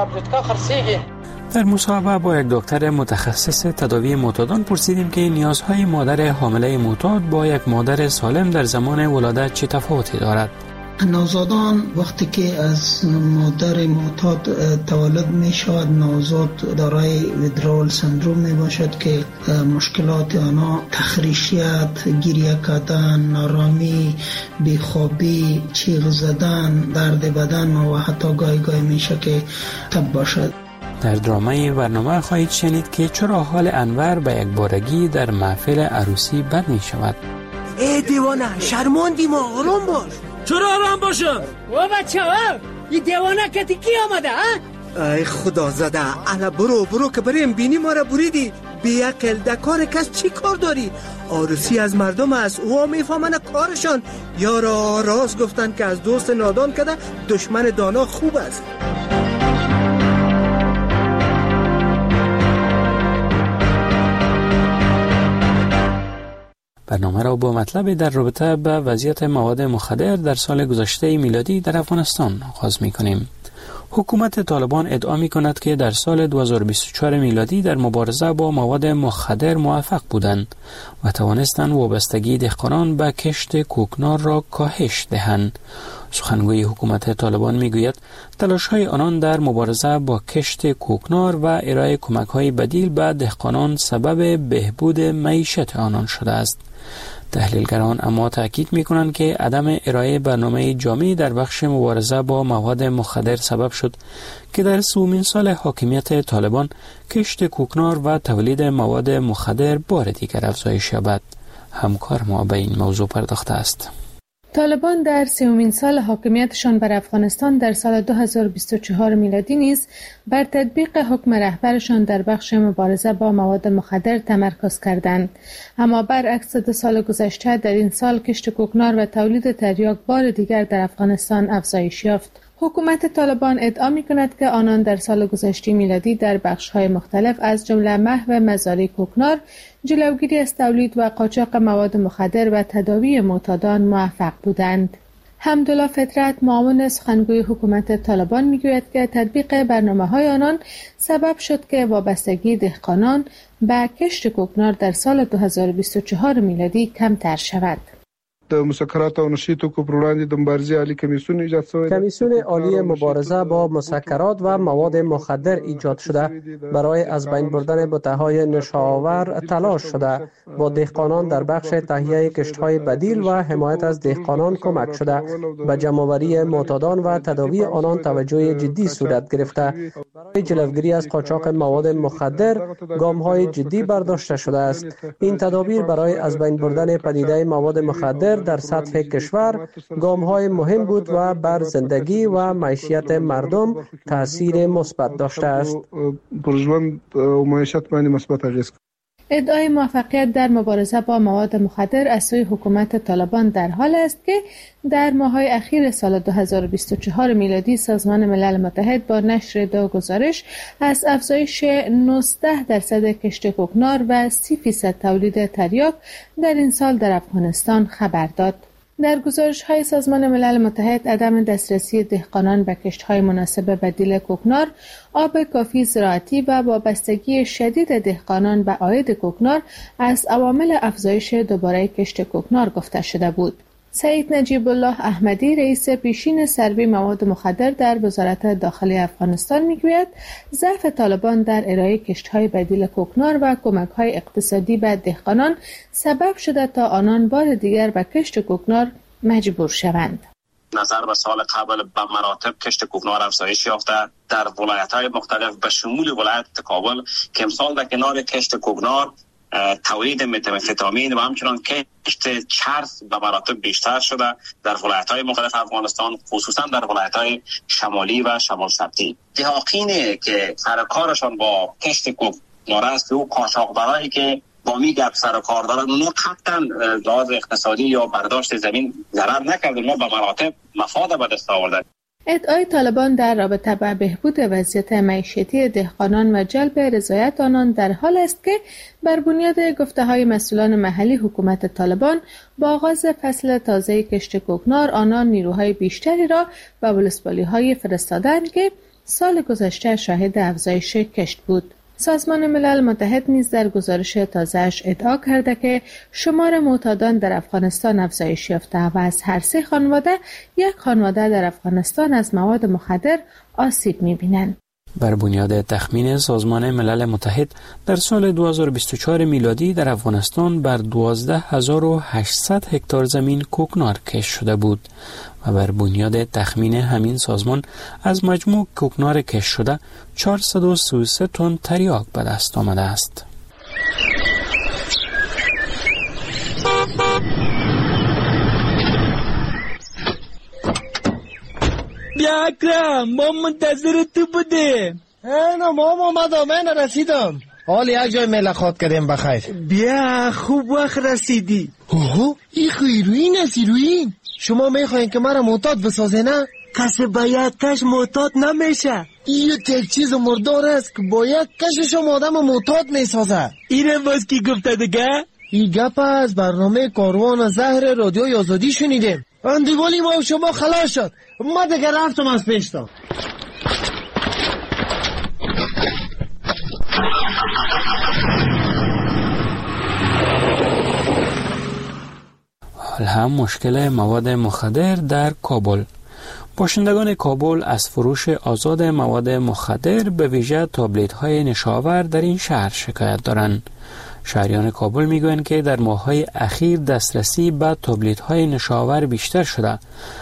در مصاحبه با یک دکتر متخصص تداوی معتادان پرسیدیم که نیازهای مادر حامله معتاد با یک مادر سالم در زمان ولادت چه تفاوتی دارد. نوزادان وقتی که از مادر معتاد تولد می شود، نوزاد دارای ویدرال سندروم می باشد که مشکلات آنها تخریشیت، گریه کردن، نارامی، بیخوابی، چیغ زدن، درد بدن و حتی گاهی گاهی میشه که تب باشد. در درامه برنامه خواهید شنید که چرا حال انور به یک بارگی در محفل عروسی بد می شود. ای دیوانه، شرماندی ما، آرام باش. چرا آرام باشم؟ و بچه ها این دیوانه کتی کی آمده ها؟ ای خدا زده، الا برو برو که بریم، بینی ما را بریدی. بی عقل در کار کس چی کار داری؟ آرسی از مردم است، او میفهمن کارشان. یارا راست گفتن که از دوست نادان کده دشمن دانا خوب است. برنامه را با مطلب در رابطه به وضعیت مواد مخدر در سال گذشته میلادی در افغانستان آغاز می کنیم. حکومت طالبان ادعا می کند که در سال دو هزار و بیست و چهار میلادی در مبارزه با مواد مخدر موفق بودند و توانستند وابستگی دهقانان به کشت کوکنار را کاهش دهند. سخنگوی حکومت طالبان می گوید تلاش‌های آنان در مبارزه با کشت کوکنار و ارائه کمک‌های بدیل به دهقانان سبب بهبود معیشت آنان شده است. تحلیلگران اما تاکید می‌کنند که عدم ارائه برنامه جامعی در بخش مبارزه با مواد مخدر سبب شد که در سومین سال حاکمیت طالبان کشت کوکنار و تولید مواد مخدر بار دیگر افزایش یابد. همکار ما به این موضوع پرداخته است. طالبان در سومین سال حاکمیتشان بر افغانستان در سال دو هزار و بیست و چهار میلادی نیز بر تطبیق حکم رهبرشان در بخش مبارزه با مواد مخدر تمرکز کردند. اما برعکس دو سال گذشته در این سال کشت کوکنار و تولید تریاک بار دیگر در افغانستان افزایش یافت. حکومت طالبان ادعا می‌کند که آنان در سال گذشته میلادی در بخش‌های مختلف از جمله محو مزارع کوکنار، جلوگیری از تولید و قاچاق مواد مخدر و تداوی معتادان موفق بودند. حمدالله فطرت، معاون سخنگوی حکومت طالبان می‌گوید که تطبیق برنامه‌های آنان سبب شد که وابستگی دهقانان به کشت کوکنار در سال دو هزار و بیست و چهار میلادی کمتر شود. د مسکرات او نشي توکو پر وړاندې د مبارزې عالی کمیسیون ایجاد شوی. کمیسیون عالی مبارزه با مسکرات و مواد مخدر ایجاد شده. برای از بین بردن بوته‌های نشاور تلاش شده. با دهقانان در بخش تهیه کشت‌های بدیل و حمایت از دهقانان کمک شده. به جمع‌آوری معتادان و تداوی آنان توجه جدی صورت گرفته. برای جلوگیری از قاچاق مواد مخدر گام‌های جدی برداشته شده است. این تدابیر برای از بین بردن پدیده مواد مخدر در سطح کشور گام‌های مهم بود و بر زندگی و معیشت مردم تاثیر مثبت داشته است. ادعای موفقیت در مبارزه با مواد مخدر از سوی حکومت طالبان در حال است که در ماه‌های اخیر سال دو هزار و بیست و چهار میلادی سازمان ملل متحد با نشر دو گزارش از افزایش نوزده درصد کشت کوکنار و سی فیصد تولید تریاک در این سال در افغانستان خبر داد. در گزارش‌های سازمان ملل متحد عدم دسترسی دهقانان به کشت‌های مناسب بدیل کوکنار، آب کافی زراعتی و وابستگی شدید دهقانان به عاید کوکنار از عوامل افزایش دوباره کشت کوکنار گفته شده بود. سعید نجیب الله احمدی، رئیس پیشین سروی مواد مخدر در وزارت داخلی افغانستان میگوید ضعف طالبان در ارائه کشت‌های بدیل کوکنار و کمک‌های اقتصادی به دهقانان سبب شده تا آنان بار دیگر به کشت کوکنار مجبور شوند. نظر به سال قبل به مراتب کشت کوکنار افزایش یافته در ولایت‌های مختلف به شمول ولایت کابل که امسال در کنار کشت کوکنار تولید متامفتامین و همچنان کشت چرس به مراتب بیشتر شده در ولایت‌های مختلف افغانستان، خصوصا در ولایت‌های شمالی و شمال شرقی. دهقانی که سر کارشان با کشت کوکنار است و قاچاقبرایی که با می گپ سر کار دارن، اونا قطعا لحاظ اقتصادی یا برداشت زمین ضرر نکردن، ما به مراتب مفاد به دست آوردن. ادعای طالبان در رابطه با بهبود وضعیت معیشتی دهقانان و جلب رضایت آنان در حال است که بر بنیاد گفته‌های مسئولان محلی حکومت طالبان با آغاز فصل تازه کشت کوکنار آنان نیروهای بیشتری را به ولسوالی‌های فرستادند که سال گذشته شاهد افزایش کشت بود. سازمان ملل متحد نیز در گزارش تازه‌اش ادعا کرده که شمار معتادان در افغانستان افزایش یافته و از هر سه خانواده یک خانواده در افغانستان از مواد مخدر آسیب می‌بینند. بر بنیاد تخمین سازمان ملل متحد در سال دو هزار و بیست و چهار میلادی در افغانستان بر دوازده هزار و هشتصد هکتار زمین کوکنار کشت شده بود و بر بنیاد تخمین همین سازمان از مجموع کوکنار کشت شده چهارصد و سی و سه تن تریاک به دست آمده است. بیا اکرم، ما منتظر تو بودیم. اینا ما اومدم، من رسیدم. حال یک جای ملاقات کردیم بخیر. بیا خوب وقت رسیدی. اوه این هیروین است. هیروین شما میخواین که مرا معتاد بسازه نه؟ کسی با یک کش معتاد نمیشه. این یک چیز مردار است که با یک کشش آدم معتاد میسازه. اینه باز کی گفته دیگه؟ این گپ از برنامه کاروان زهر رادیوی آزادی شنیدیم. اندیوالی ما شما خلاص شد. ما دیگه رفتم از پیشتا. حال هم مشکل مواد مخدر در کابل. باشندگان کابل از فروش آزاد مواد مخدر به ویژه تابلت های نشاور در این شهر شکایت دارند. شهریان کابل میگویند که در ماه‌های اخیر دسترسی به تابلت های نشاور بیشتر شده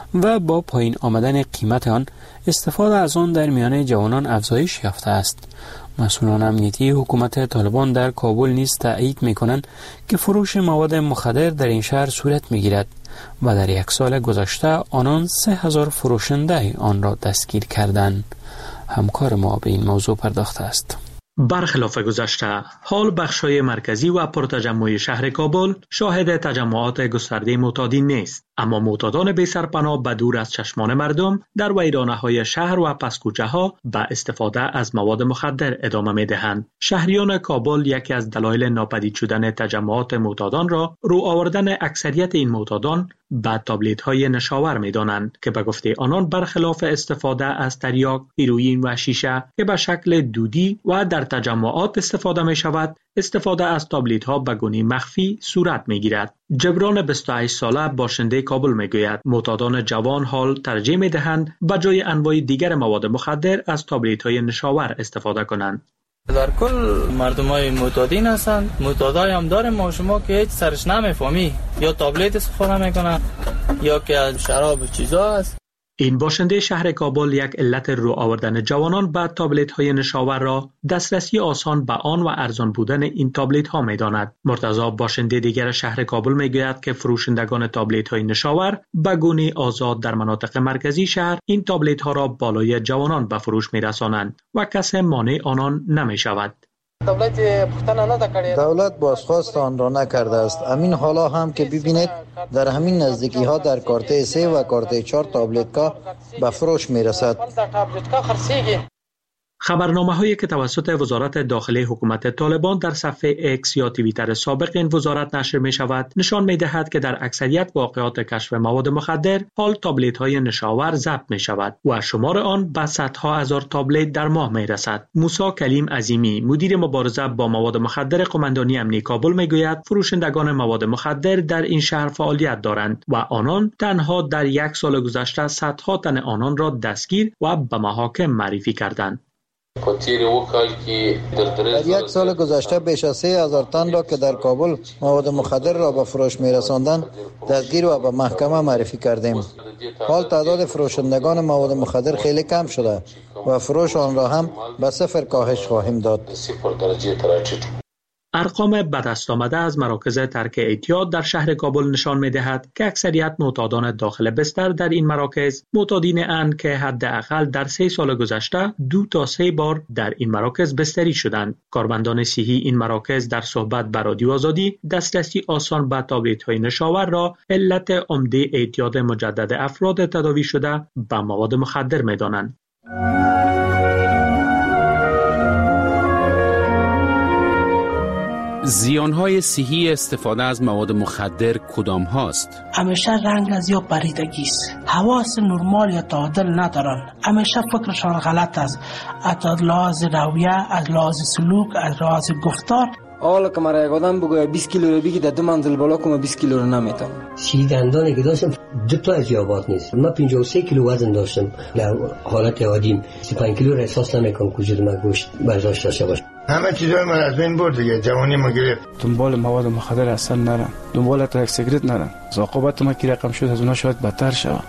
و با پایین آمدن قیمت آن استفاده از آن در میان جوانان افزایش یافته است. مسئولان امنیتی حکومت طالبان در کابل نیز تأیید می‌کنند که فروش مواد مخدر در این شهر صورت می‌گیرد و در یک سال گذشته آنان سه هزار فروشنده آن را دستگیر کردند. همکار ما به این موضوع پرداخته است. برخلاف گذشته، حال بخش‌های مرکزی و پرتجمع شهر کابل شاهد تجمعات گسترده معتادین نیست، اما معتادان بی سرپناه به دور از چشمان مردم در ویرانه‌های شهر و پس‌کوچه‌ها به استفاده از مواد مخدر ادامه می‌دهند. شهریان کابل یکی از دلایل ناپدید شدن تجمعات معتادان را رو آوردن اکثریت این معتادان به تابلت‌های نشاور می‌دانند که به گفته آنان برخلاف استفاده از تریاک، هیروئین و شیشه که به شکل دودی و در تجمعات استفاده می‌شود، استفاده از تابلت‌ها به گونه مخفی صورت می‌گیرد. جبران بیست و هشت ساله باشنده کابل می‌گوید معتادان جوان حال ترجیح می‌دهند به جای انواع دیگر مواد مخدر از تابلت‌های نشاور استفاده کنند. در کل مردمای معتادین هستند. معتادای هم داریم ما شما که هیچ سرش نمیفهمی، یا تابلت استفاده میکنن یا که از شراب و چیزا است. این باشنده شهر کابل یک علت رو آوردن جوانان به تابلت های نشاور را دسترسی آسان به آن و ارزان بودن این تابلت ها می داند. مرتضی باشنده دیگر شهر کابل می گوید که فروشندگان تابلت های نشاور به گونه آزاد در مناطق مرکزی شهر این تابلت ها را بالای جوانان به فروش می رسانند و کسی مانع آنان نمی شود. دولت بازخواست آن را نکرده است. امین حالا هم که ببینید در همین نزدیکی ها در کارته سه و کارته چهار تابلت‌ها به فروش می رسد. خبرنامه هایی که توسط وزارت داخلی حکومت طالبان در صفحه اکس یا توییتر سابق این وزارت نشر می شود نشان می دهد که در اکثریت واقعات کشف مواد مخدر حال تابلت های نشاور ضبط می شود و شمار آن به صدها هزار تابلت در ماه می رسد. موسی کلیم عظیمی مدیر مبارزه با مواد مخدر قماندانی امنیتی کابل می گوید فروشندگان مواد مخدر در این شهر فعالیت دارند و آنان تنها در یک سال گذشته صدها تن آنان را دستگیر و به محاکم معرفی کردند. در یک سال گذشته بیش از سه هزار تن را که در کابل مواد مخدر را به فروش می رساندند دستگیر و به محکمه معرفی کردیم. حال تعداد فروشندگان مواد مخدر خیلی کم شده و فروش آن را هم به صفر کاهش خواهیم داد. ارقام به دست آمده از مراکز ترک اعتیاد در شهر کابل نشان می‌دهد که اکثریت معتادان داخل بستر در این مراکز معتادین اند که حداقل در سه سال گذشته دو تا سه بار در این مراکز بستری شدند. کارمندان صحی این مراکز در صحبت با رادیو آزادی دسترسی آسان به تابلت‌های نشاور را علت عمده اعتیاد مجدد افراد تداوی شده به مواد مخدر می‌دانند. زیانهای صحی استفاده از مواد مخدر کدام هاست؟ همیشه رنگ از یا پریدگی است. حواس نرمال یا تعادل ندارن. همیشه فکرشان غلط است. از لحاظ رویه، از لحاظ سلوک، از لحاظ گفتار. حالا که مرا یک آدم بگوید بیست کیلو رو بگی در دو منزل بالا کنم بیست کیلو رو نمیتونم. سی دندانی که داشتم دو تا از یابات نیست. من پنجاه و سه کیلو وزن داشتم. در حالت عادیم سی و پنج کیلو را احساس نمیکنم وجود من گوشت برداشت داشته باشه. همه چیزای من از بین برد دیگه. جوانی ما گرفت. دنبال مواد مخدر اصلا نرم. دنبال تا یک سیگرت نرم. عاقبت ما کی رقم شد از اونها شاید بدتر شود.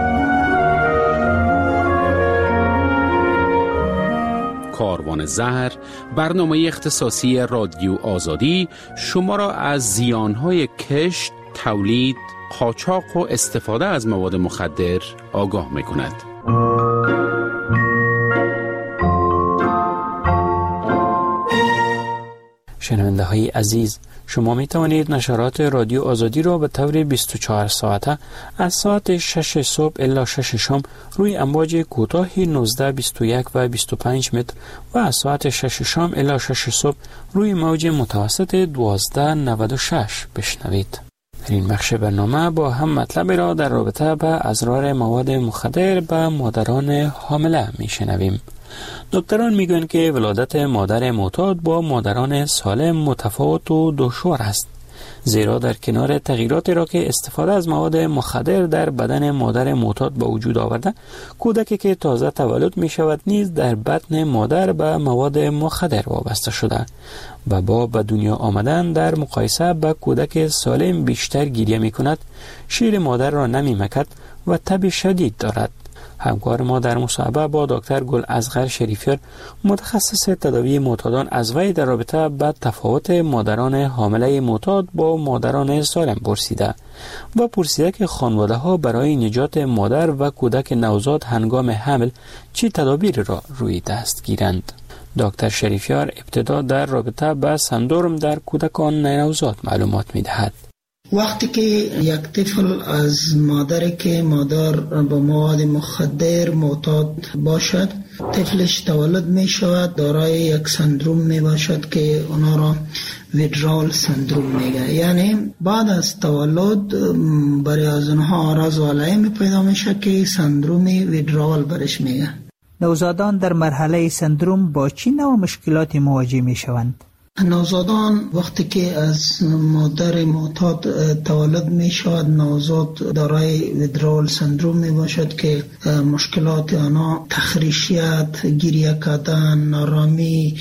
کاروان زهر، برنامه اختصاصی رادیو آزادی شما را از زیانهای کشت، تولید، قاچاق و استفاده از مواد مخدر آگاه می‌کند. شنونده های عزیز، شما می توانید نشرات رادیو آزادی را به طور بیست و چهار ساعته از ساعت شش صبح الی شش شام روی امواج کوتاه نوزده بیست و یک و بیست و پنج متر و از ساعت شش شام الی شش صبح روی موج متوسط دوازده نود و شش بشنوید. در این بخش برنامه با هم مطلب را در رابطه با اضرار مواد مخدر به مادران حامله می شنویم. دکتران میگویند که ولادت مادر معتاد با مادران سالم متفاوت و دشوار است، زیرا در کنار تغییراتی را که استفاده از مواد مخدر در بدن مادر معتاد به وجود آورده، کودکی که تازه تولد می شود نیز در بطن مادر به مواد مخدر وابسته شده و با به دنیا آمدن در مقایسه با کودک سالم بیشتر گریه می کند، شیر مادر را نمی مکد و تب شدید دارد. همکار ما در مصاحبه با دکتر گل اصغر شریفیار، متخصص تداوی معتادان، از وی در رابطه با تفاوت مادران حامله معتاد با مادران سالم پرسیده و پرسیده که خانواده ها برای نجات مادر و کودک نوزاد هنگام حمل چه تدابیر را روی دست گیرند. دکتر شریفیار ابتدا در رابطه با سندرم در کودکان نوزاد معلومات می دهد. وقتی که یک طفل از مادر که مادر با مواد مخدر معتاد باشد، طفلش تولد می شود دارای یک سندروم می باشد که اونا را ویدرال سندروم میگه. یعنی بعد از تولد برای از اونها آراز و علائم پیدا میشه که سندروم ویدرال برش میگه. نوزادان در مرحله سندروم با چی نوع مشکلاتی مواجه می شوند؟ نوزادان وقتی که از مادر معتاد تولد می شود، نوزاد دارای ویدرال سندروم می باشد که مشکلات آنها تخریشیت، گریه کردن، نارامی،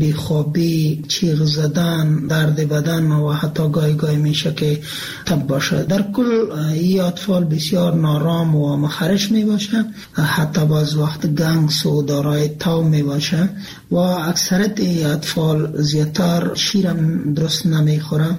بیخوابی، چیغ زدن، درد بدن و حتی گاهی گاهی میشه که تب باشه. در کل این اطفال بسیار نارام و مخرش می باشه، حتی باز وقت گنگس و دارای تاو می باشه و اکثرت این اطفال زیادتر شیرم درست نمیخوره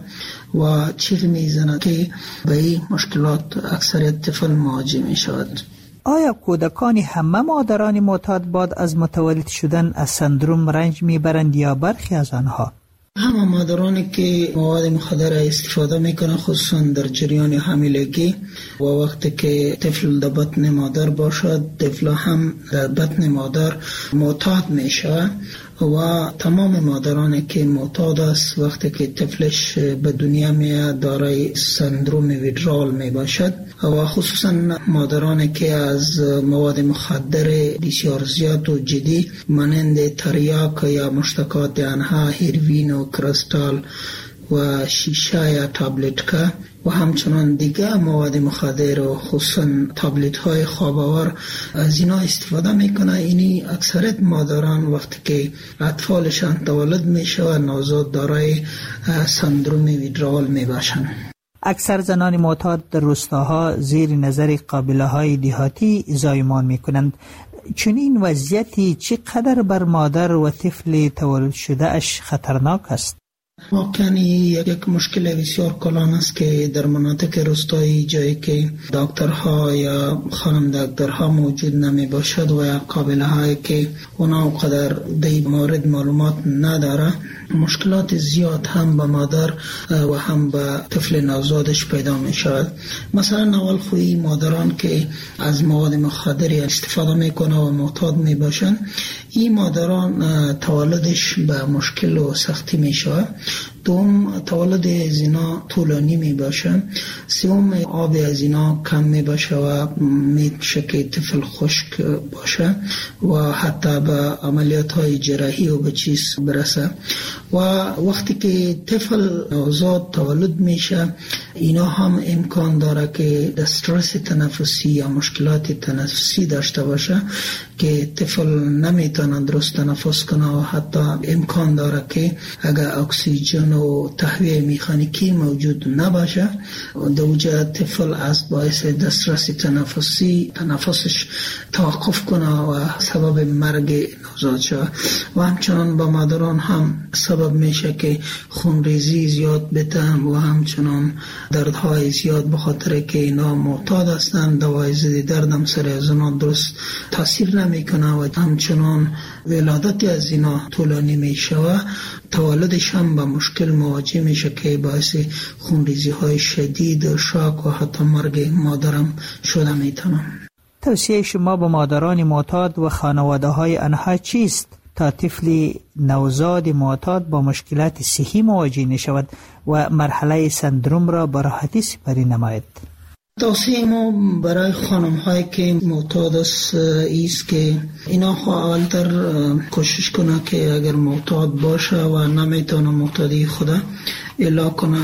و چیغ میزنه که به این مشکلات اکثریت طفل مواجه می شود. آیا کودکان همه مادران معتاد بعد از متولد شدن از سندروم رنج میبرند یا برخی از آنها؟ همه مادرانی که مواد مخدر استفاده میکنن، خصوصا در جریان حاملگی و وقتی که طفل در بطن مادر باشد، طفل هم در بطن مادر معتاد میشه و تمام مادرانی که معتاد است وقتی که طفلش به دنیا میاد دارای سندروم ویدرال می باشد و خصوصا مادرانی که از مواد مخدر بسیار زیاد و جدی مانند تریاک یا مشتقات آنها، هیروین و کریستال و شیشه یا تابلت که و همچنان دیگه مواد مخدر و خصوصا تابلت های خواب آور از اینا استفاده میکنه. اینی اکثرت مادران وقتی که اطفالشان تولد میشه و نوزاد دارای سندروم ویدرال میباشن. اکثر زنان معتاد در روستاها زیر نظر قابله های دیهاتی زایمان میکنند. چنین وضعیتی چقدر بر مادر و طفل تولد شده اش خطرناک است؟ واقعا یک مشکل بسیار کلان است که در مناطق روستایی جایی که دکترها یا خانم دکترها موجود نمی باشد و یا قابله هایی که اونا قدر دی مورد معلومات نداره، مشکلات زیاد هم به مادر و هم به طفل نوزادش پیدا می شود. مثلا اول خوی مادران که از مواد مخدر استفاده می کنه و معتاد می باشن، این مادران تولدش به مشکل و سختی می شود. دوم، تولد از اینا طولانی می باشه. سوم، آب از اینا کم می باشه و می شه که طفل خشک باشه و حتی به عملیات های جراحی و به چیز برسه. و وقتی که طفل نوزاد تولد میشه، اینا هم امکان داره که استرس تنفسی یا مشکلات تنفسی داشته باشه که طفل نمیتونه درست تنفس کنه و حتی امکان داره که اگر اکسیژن نوع تهویه مکانیکی موجود نباشه، در اوجه طفل از باعث دسترسی تنفسی تنفسش توقف کنه و سبب مرگ نوزاد شود و همچنان با مادران هم سبب میشه که خونریزی زیاد بده و همچنان دردهای زیاد، بخاطر که اینا معتاد هستند دوای ضد درد هم سر از اینا درست تاثیر نمیکنه و همچنان ولادت از اینا طولانی میشه و تولدش هم با مشکل مواجه میشه که باعث خونریزی های شدید، شاک و حتی مرگ مادرم شده میتونه. توصیه شما به مادران معتاد و خانواده های آنها چیست تا طفل نوزاد معتاد با مشکلات صحی مواجه نشود و مرحله سندروم را به راحتی سپری نماید؟ توصیه ما برای خانم هایی که معتاد است ایست که اینا اولتر کوشش کنه که اگر معتاد باشه و نمیتونه معتادی خدا الا کنه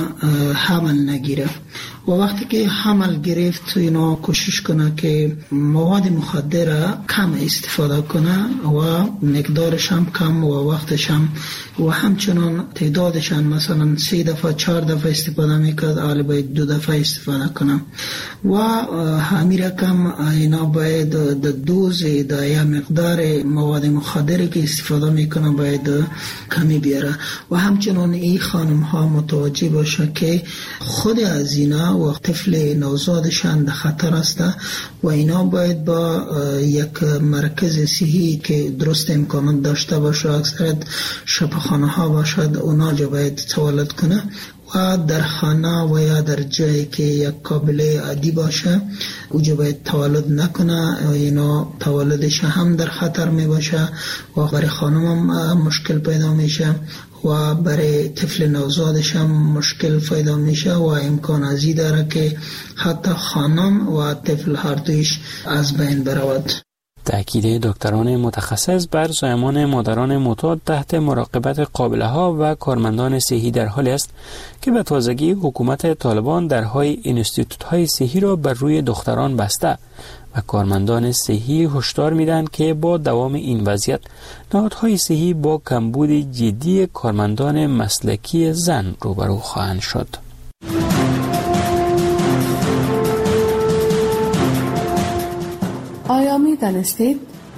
حمل نگیره و وقتی که حمل گرفت اینا کوشش کنه که مواد مخدر کم استفاده کنه و مقدارش هم کم و وقتش هم و همچنان تعدادش هم مثلا سه دفعه چهار دفعه استفاده میکرد حالا باید دو دفعه استفاده کنه و همین رقم اینا باید در دوز در یا مقدار مواد مخدر که استفاده میکنه باید کمی بیاره و همچنان این خانم ها متوجه باشه که خود از اینا و طفل نوزادشان در خطر است و اینا باید با یک مرکز صحی که درست امکانات داشته باشه، اکثرت شفاخانه ها باشد، اونا جا باید تولد کنه و در خانه و یا در جایی که یک قابل عادی باشه اوجا باید تولد نکنه و اینا تولدش هم در خطر می باشه و برای خانم هم مشکل پیدا میشه و برای طفل نوزادش هم مشکل پیدا میشه و امکان ازی داره که حتی خانم و طفل هر دویش از بین برود. تأکید دکتران متخصص بر زایمان مادران معتاد تحت مراقبت قابله ها و کارمندان صحی در حالی است که به تازگی حکومت طالبان درهای اینستیتوت های صحی را بر روی دختران بسته و کارمندان صحی هشدار میدن که با دوام این وضعیت نهادهای صحی با کمبود جدی کارمندان مسلکی زن روبرو خواهند شد. آیا می دانستید؟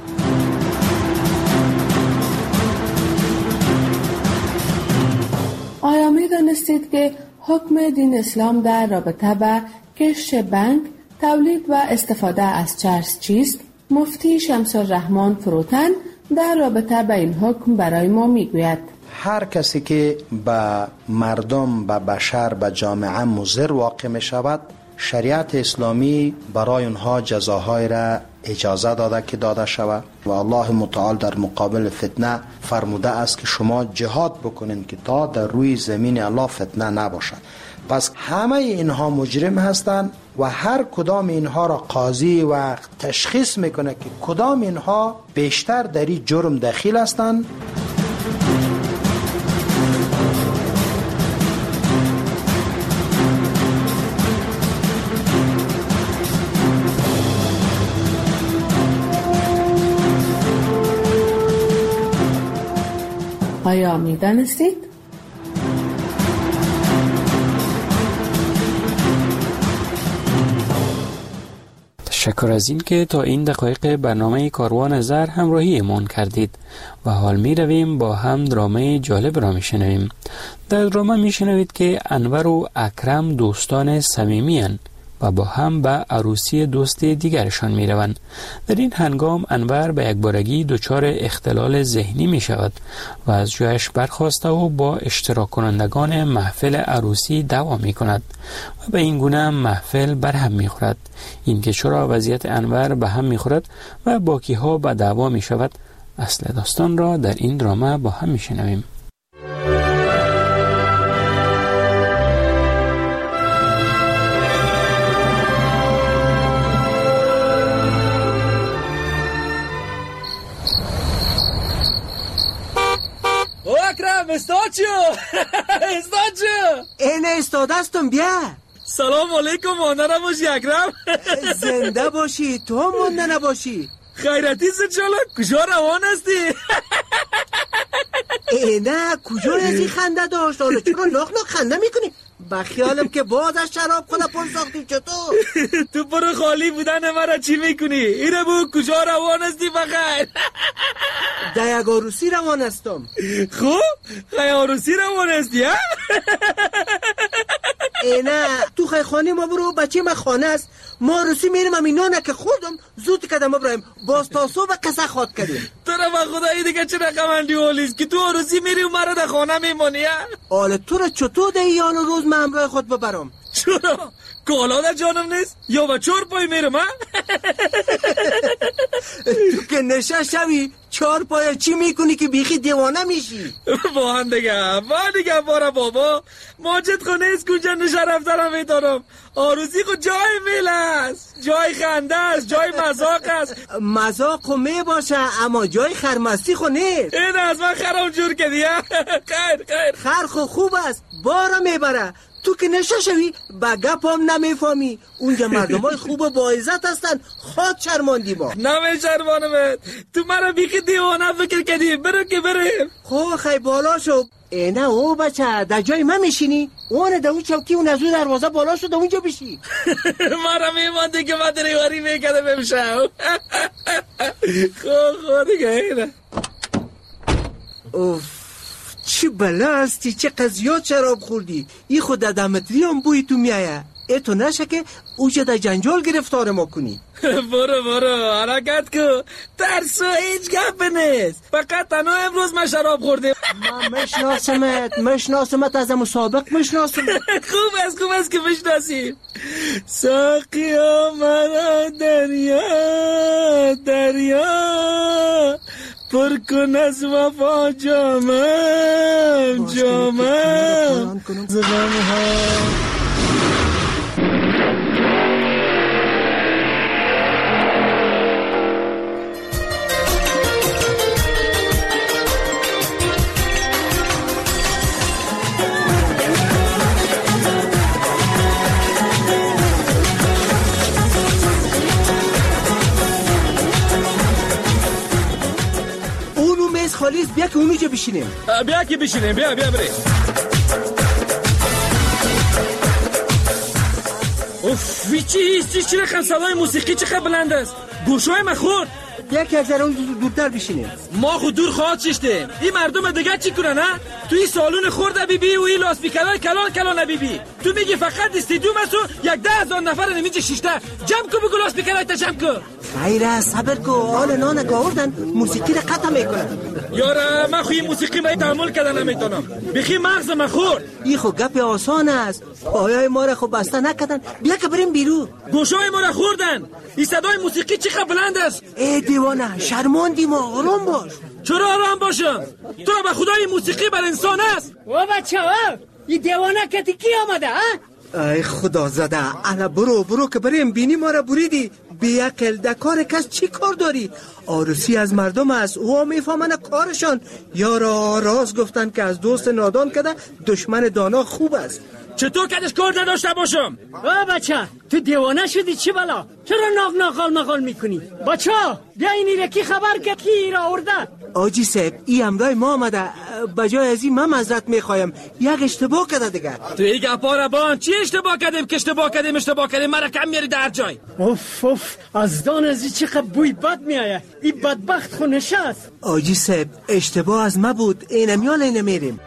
آیا می دانستید که حکم دین اسلام در رابطه با کشت بنگ، تولید و استفاده از چرس چیست؟ مفتی شمس الرحمن فروتن در رابطه با این حکم برای ما می گوید. هر کسی که به مردم، به بشر، به جامعه مضر واقع می شود، شریعت اسلامی برای اونها جزاهای را اجازه داده که داده شود و الله متعال در مقابل فتنه فرموده است که شما جهاد بکنید که تا در روی زمین الله فتنه نباشد. پس همه اینها مجرم هستند و هر کدام اینها را قاضی و تشخیص میکنه که کدام اینها بیشتر در این جرم دخیل هستند. آیا می دانستید؟ تشکر از این که تا این دقایق برنامه کاروان زر همراهی ایمان کردید و حال می رویم با هم درامه جالب را می شنویم. در درامه می شنوید که انور و اکرم دوستان صمیمی اند و با هم به عروسی دوست دیگرشان می روند. در این هنگام انور به یک بارگی دچار اختلال ذهنی می شود و از جایش برخاسته و با اشتراک کنندگان محفل عروسی دعوا می کند و به این گونه محفل برهم می خورد. این که چرا وضعیت انور به هم می خورد و باکی ها به دعوا می شود، اصل داستان را در این درامه با هم می شنویم. استاچو استاچو اینه استادستم بیا. سلام علیکم، مانده نباشی اکرم. زنده باشی، تو مانده نباشی. خیرتی سه چالا کجا روان هستی؟ ای نه کجای از این خنده داشت؟ حالا چرا ناخ ناخ خنده میکنی؟ بخیالم که باز از شراب خدا پر ساختی. چطور؟ تو پر خالی بودن مرا چی میکنی؟ اینه بو کجا روان هستی بخیر؟ در یک عروسی روان هستم. خوب؟ خیلی عروسی روان هستی ها؟ ای نه تو خیلی خانه ما برو، بچه ما خانه است، ما عروسی میریم امینانه که خودم زود کدم برایم باز تا صبح قصه خواد کردیم. ترا با خدایی دیگه چه رقمندی اولیست که تو عروسی میری و مرا در خانه میمونی ها؟ آله تو را چطور ده یان روز من همراه خود ببرم؟ چرا؟ کالا در جانم نیست؟ یا با چور پای میرم ها؟ تو که نشه شوی چهار پای چی میکنی که بیخی دیوانه میشی؟ با هم دیگه با دیگه بارا بابا ماجد خونه است کجا نشه رفترم میدارم. آروزی خود جای میل است، جای خنده است، جای مزاق است. مزاق خو می باشه اما جای خرمستی خو نیست. این از من خرم جور کردی ها؟ خیر خیر خر خو خوب است بارا میبره. تو که نشه شوی با گپام نمیفهمی. اونجا مردم های خوب و با عزت هستن. خود شرماندی با نمی شرمانم. تو مرا بیخی دیوانه فکر کردی. برو که بریم. خو خیلی بالا شو. اینه او بچه در جای من میشینی؟ اونه در اون چوکی اون از اون دروازه بالا شو در اونجا بشی. مرا میمانده که من دریواری میکده بمشم. خو خو دیگه اینه. اوف چی بلا هستی، چه قضیات شراب خوردی. ای خود در دمتری هم بوی تو میایه. ای تو نشه که اوجه در جنجال گرفتار ما کنی. برو برو حرکت کو. ترسو هیچ گپ نیست. فقط تنها امروز من شراب خوردیم. من مشناسمت مشناسمت از مسابق مشناسمت. خوب است خوب است که مشناسیم. ساقیا مرا دریا دریا پر کن از وفا جامم جامم زغم ها. خالیست بیا که اونجا بشینیم. بیا که بشینیم بیا بیا بریم. اوف چی چی رقم صدای موسیقی چقدر بلند است. گوشای من خورد. بیا که از اون دورتر بشینیم. ما خود دور خواهد ششتیم. این مردم دیگه چی کنن ها؟ توی سالون خورده بی بی و این لاسپیکرهای کلان کلان بی بی. تو میگی فقط استیدیوم است و یک ده هزار نفر نمیشه ششته. جمع کو بگو لاسپیکرهای تا جمع کو. خیره صبر کو آل نان گاوردن موسیقی را قطع میکنن. یارا من خوی موسیقی را تحمل کردن نمیتونم. بخی مغز من خورد. این خو گپ آسان است. پایای ما را خو بسته نکردن. بیا که بریم بیرون. گوشای ما را خوردن. این صدای موسیقی چقدر بلند است. ای دیوانه شرماندی ما آرام باش. چرا آرام باشم؟ تو به خدای موسیقی بر انسان است. و بچه ها این دیوانه کتی کی آمده ها؟ ای خدا زده الا برو برو که بریم بینی ما را بریدی. بیعقل در کار کس چی کار داری؟ عروسی از مردم است او میفهمن کارشان. یارا راست گفتن که از دوست نادان کده دشمن دانا خوب است. چطور کدش کار نداشته باشم؟ آ بچه تو دیوانه شدی چی بلا؟ چرا ناغ ناغال مغال میکنی؟ بچه بیا اینی را کی خبر که کی را آورده؟ آجی صاحب ای امرای ما آمده. بجای از این من معذرت میخوایم. یک اشتباه کده دیگه. تو ای گپا را بان چی اشتباه کردیم که اشتباه کردیم اشتباه کردیم مرا کم میاری در جای. اوف اوف از دان از این چقدر بوی بد میآید. این بدبخت خو نشست. آجی صاحب اشتباه از ما بود. اینم یا نه میریم.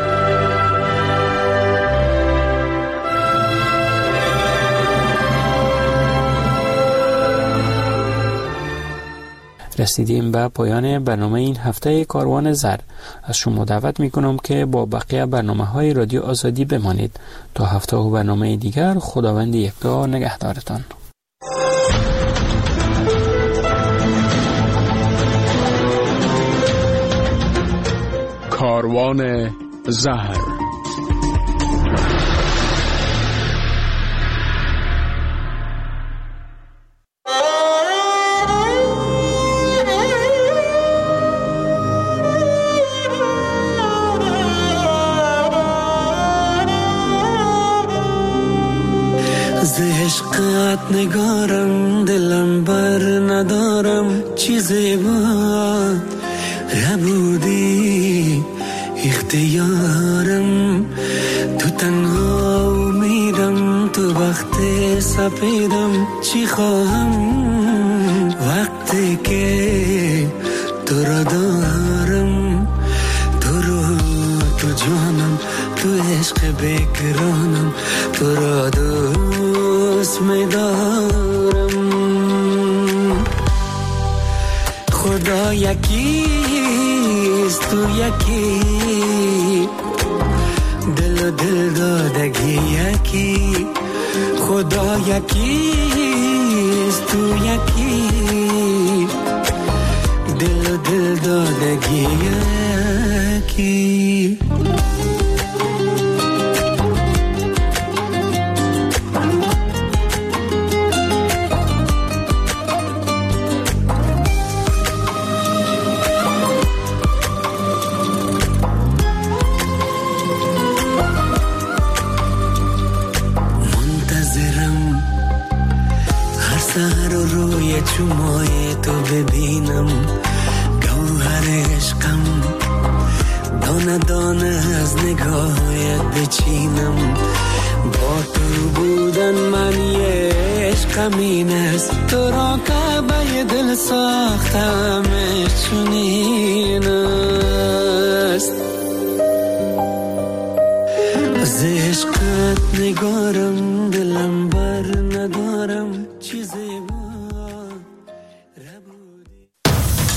رسیدیم به پایان برنامه این هفته کاروان زر. از شما دعوت می کنم که با بقیه برنامه های رادیو آزادی بمانید. تا هفته و برنامه دیگر خداوند یکتا نگهدارتان. کاروان زر. عشقت نگارم دلم بر ندارم چیزی با نبودی اختیارم، تو تنها امیدم، تو وقت سپیدم چی خواهم وقتی که تو را دارم، تو رو تو جانم، تو عشق بکرانم، تو را دوست می‌دارم. خدا یکیست، تو یکی، دل و دل دادگی یکی. خدا یکیست، تو یکی، دل و دل دادگی یکی. سهر و روی چومای تو ببینم، گوهر عشقم دانه دانه از نگاهت بچینم. با تو بودن من یه عشقم این است، تو را کعبه دل ساختمش چنین است. از عشقت نگارم